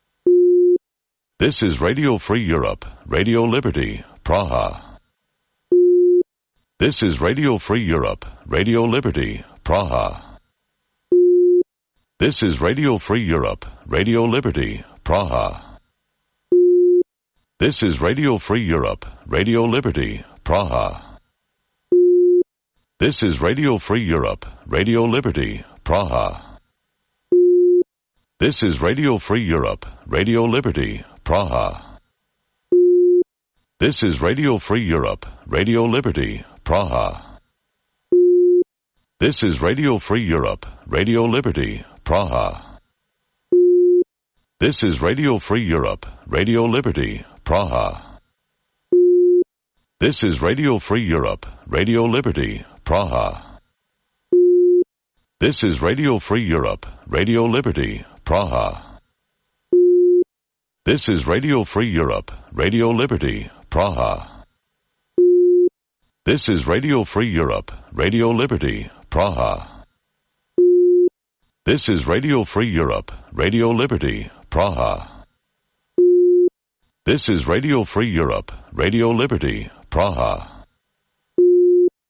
This is Radio Free Europe, Radio Liberty, Praha. This is Radio Free Europe, Radio Liberty, Praha. This is Radio Free Europe, Radio Liberty, Praha. This is Radio Free Europe, Radio Liberty, Praha. This is Radio Free Europe, Radio Liberty, Praha. This is Radio Free Europe, Radio Liberty, Praha. This is Radio Free Europe, Radio Liberty, Praha. This is Radio Free Europe, Radio Liberty, Praha. This is Radio Free Europe, Radio Liberty, Praha. This is Radio Free Europe, Radio Liberty, Praha. This is Radio Free Europe, Radio Liberty, Praha. This is Radio Free Europe, Radio Liberty, Praha. This is Radio Free Europe, Radio Liberty, Praha. This is Radio Free Europe, Radio Liberty, Praha. This is Radio Free Europe, Radio Liberty, Praha.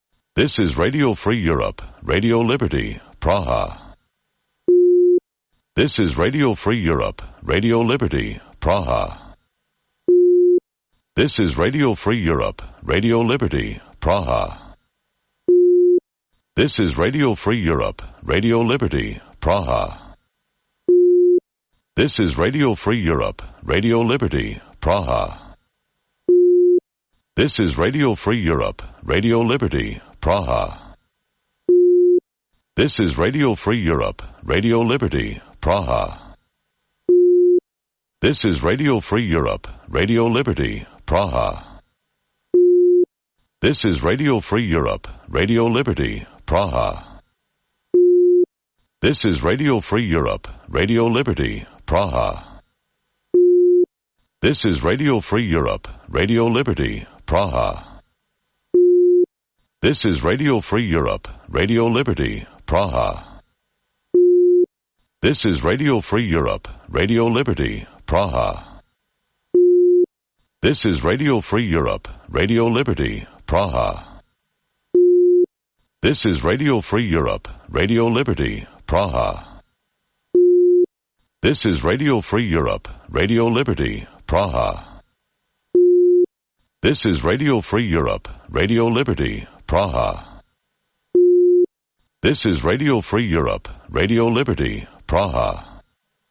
This is Radio Free Europe, Radio Liberty, Praha. This is Radio Free Europe, Radio Liberty, Praha. This is Radio Free Europe, Radio Liberty, Praha. This is Radio Free Europe, Radio Liberty, Praha. This is Radio Free Europe, Radio Liberty, Praha. This is Radio Free Europe, Radio Liberty, Praha. This is Radio Free Europe, Radio Liberty, Praha. This is Radio Free Europe, Radio Liberty, Praha. This is Radio Free Europe, Radio Liberty, Praha. This is Radio Free Europe, Radio Liberty, Praha. This is Radio Free Europe, Radio Liberty, Praha. This is Radio Free Europe, Radio Liberty, Praha. This is Radio Free Europe, Radio Liberty, Praha. This is Radio Free Europe, Radio Liberty, Praha. This is Radio Free Europe, Radio Liberty, Praha. This is Radio Free Europe, Radio Liberty, Praha. This is Radio Free Europe, Radio Liberty, Praha. This is Radio Free Europe, Radio Liberty, Praha.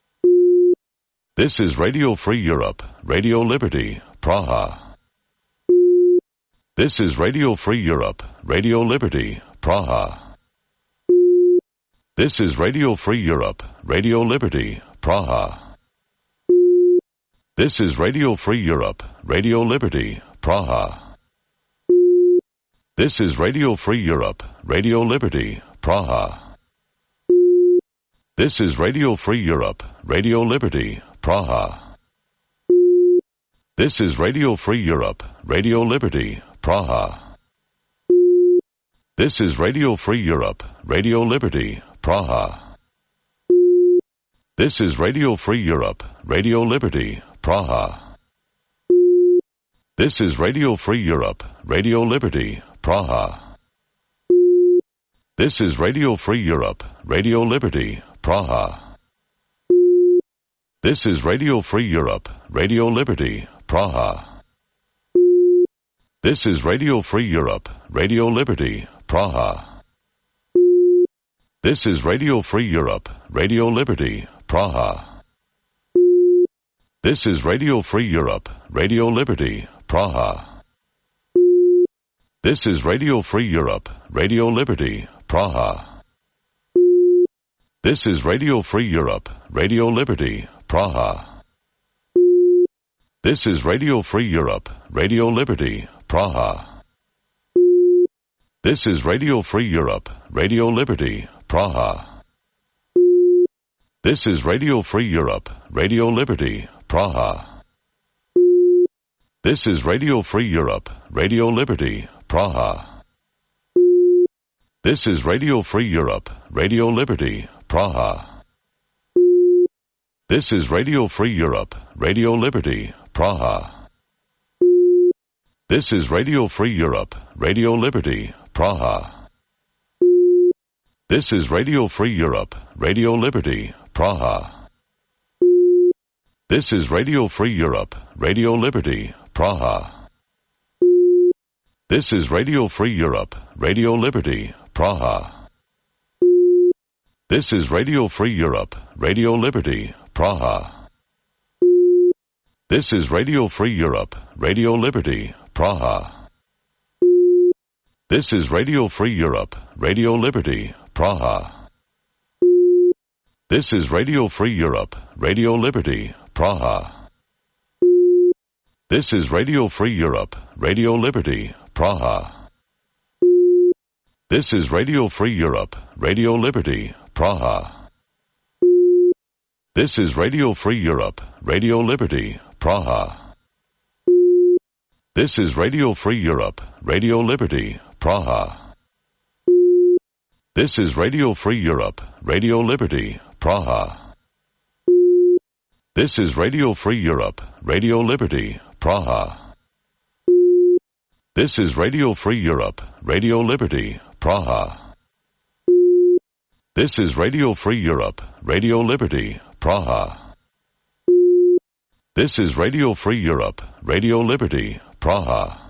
This is Radio Free Europe, Radio Liberty, Praha. This is Radio Free Europe, Radio Liberty, Praha. This is Radio Free Europe, Radio Liberty, Praha. This is Radio Free Europe, Radio Liberty, Praha. This is Radio Free Europe, Radio Liberty, Praha. This is Radio Free Europe, Radio Liberty, Praha. This is Radio Free Europe, Radio Liberty, Praha. This is Radio Free Europe, Radio Liberty, Praha. This is Radio Free Europe, Radio Liberty, Praha. This is Radio Free Europe, Radio Liberty, Praha. This is Radio Free Europe, Radio Liberty, Praha. This is Radio Free Europe, Radio Liberty, Praha. This is Radio Free Europe, Radio Liberty, Praha. This is Radio Free Europe, Radio Liberty, Praha. This is Radio Free Europe, Radio Liberty, Praha. This is Radio Free Europe, Radio Liberty, Praha. This is Radio Free Europe, Radio Liberty, Praha. This is Radio Free Europe, Radio Liberty, Praha. This is Radio Free Europe, Radio Liberty, Praha. This is Radio Free Europe, Radio Liberty, Praha. This is Radio Free Europe, Radio Liberty, Praha. This is Radio Free Europe, Radio Liberty, Praha. This is Radio Free Europe, Radio Liberty, Praha. This is Radio Free Europe, Radio Liberty, Praha. This is Radio Free Europe, Radio Liberty, Praha. This is Radio Free Europe, Radio Liberty, Praha. This is Radio Free Europe, Radio Liberty, Praha. This is Radio Free Europe, Radio Liberty, Praha. This is Radio Free Europe, Radio Liberty, Praha. This is Radio Free Europe, Radio Liberty, Praha. This is Radio Free Europe, Radio Liberty, Praha. This is Radio Free Europe, Radio Liberty, Praha. This is Radio Free Europe, Radio Liberty, Praha. This is Radio Free Europe, Radio Liberty, Praha. This is Radio Free Europe, Radio Liberty, Praha. This is Radio Free Europe, Radio Liberty, Praha. This is Radio Free Europe, Radio Liberty, Praha. This is Radio Free Europe, Radio Liberty, Praha. This is Radio Free Europe, Radio Liberty, Praha. This is Radio Free Europe, Radio Liberty, Praha.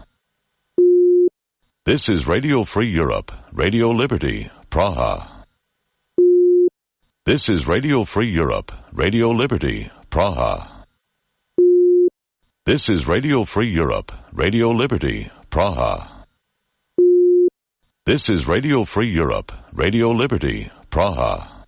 This is Radio Free Europe, Radio Liberty, Praha. This is Radio Free Europe, Radio Liberty, Praha. This is Radio Free Europe, Radio Liberty, Praha. This is Radio Free Europe, Radio Liberty, Praha.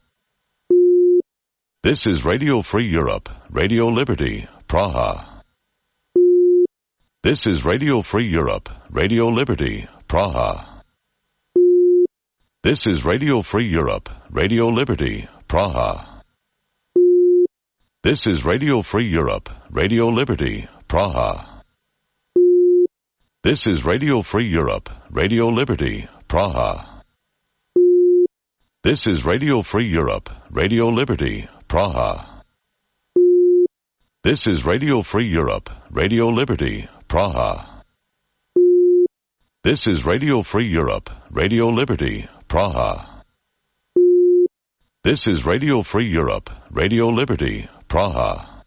This is Radio Free Europe, Radio Liberty, Praha. This is Radio Free Europe, Radio Liberty, Praha. This is Radio Free Europe, Radio Liberty, Praha. This is Radio Free Europe, Radio Liberty, Praha. This is Radio Free Europe, Radio Liberty, Praha. This is Radio Free Europe, Radio Liberty, Praha. This is Radio Free Europe, Radio Liberty, Praha. This is Radio Free Europe, Radio Liberty, Praha. This is Radio Free Europe, Radio Liberty, Praha.